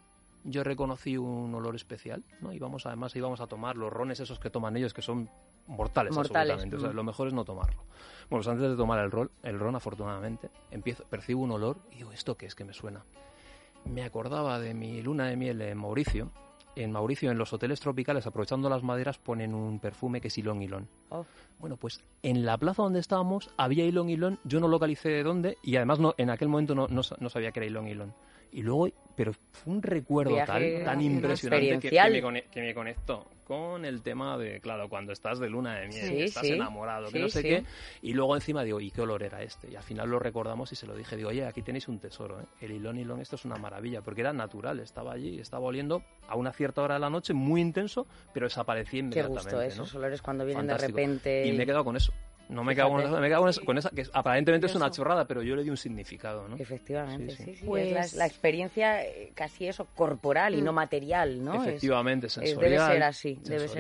yo reconocí un olor especial, ¿no? Íbamos a tomar los rones esos que toman ellos, que son mortales. Absolutamente. O sea, lo mejor es no tomarlo. Bueno, pues antes de tomar el ron, afortunadamente, percibo un olor y digo, ¿esto qué es que me suena? Me acordaba de mi luna de miel en Mauricio. En Mauricio, en los hoteles tropicales, aprovechando las maderas, ponen un perfume que es Ylang Ylang. Oh. Bueno, pues en la plaza donde estábamos había Ylang Ylang, yo no localicé de dónde y además en aquel momento no sabía que era Ylang Ylang. Y luego, pero fue un recuerdo tan impresionante que me conectó con el tema de, claro, cuando estás de luna de miel, estás enamorado, que no sé qué, y luego encima digo, ¿y qué olor era este? Y al final lo recordamos y se lo dije, digo, oye, aquí tenéis un tesoro, ¿eh? El Ylang Ylang, esto es una maravilla, porque era natural, estaba allí, estaba oliendo a una cierta hora de la noche, muy intenso, pero desaparecía inmediatamente. Qué gusto, esos olores cuando vienen Fantástico. De repente. Y me he quedado con eso. No me cago con esa, que aparentemente es una chorrada, pero yo le di un significado, ¿no? Efectivamente, sí. Pues es la experiencia casi eso, corporal y no material, ¿no? Efectivamente, sensorial. Debe ser así.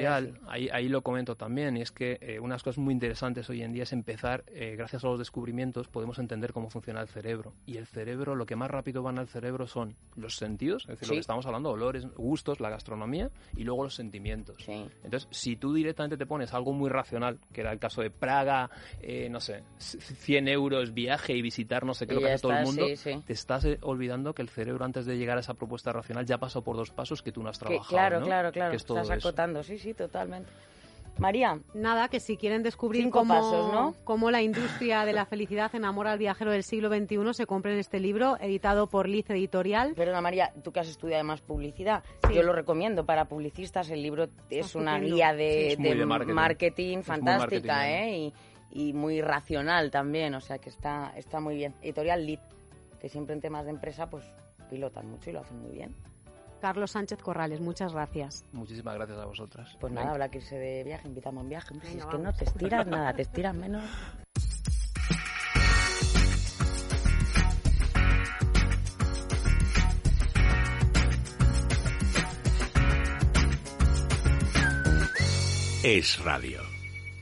Ahí lo comento también, y es que unas cosas muy interesantes hoy en día es empezar, gracias a los descubrimientos, podemos entender cómo funciona el cerebro. Y el cerebro, lo que más rápido van al cerebro son los sentidos, es decir, lo que estamos hablando, olores, gustos, la gastronomía, y luego los sentimientos. Sí. Entonces, si tú directamente te pones algo muy racional, que era el caso de Praga, no sé, 100 euros viaje y visitar no sé qué, lo que hace todo el mundo, te estás olvidando que el cerebro, antes de llegar a esa propuesta racional, ya pasó por 2 pasos que tú no has trabajado. Claro, que es todo estás acotando, sí, totalmente. María. Nada, que si quieren descubrir 5 pasos, ¿no? cómo la industria de la felicidad enamora al viajero del siglo XXI, se compren este libro, editado por Liz Editorial. Perdona, María, tú que has estudiado además publicidad, yo lo recomiendo para publicidades. El libro es una guía de marketing fantástica, y muy racional también, o sea que está muy bien. Editorial Liz, que siempre en temas de empresa pues pilotan mucho y lo hacen muy bien. Carlos Sánchez Corrales, muchas gracias. Muchísimas gracias a vosotras. Pues nada, habrá que irse de viaje, invitamos a un viaje. Venga, es que no te estiras nada, te estiras menos. Es Radio.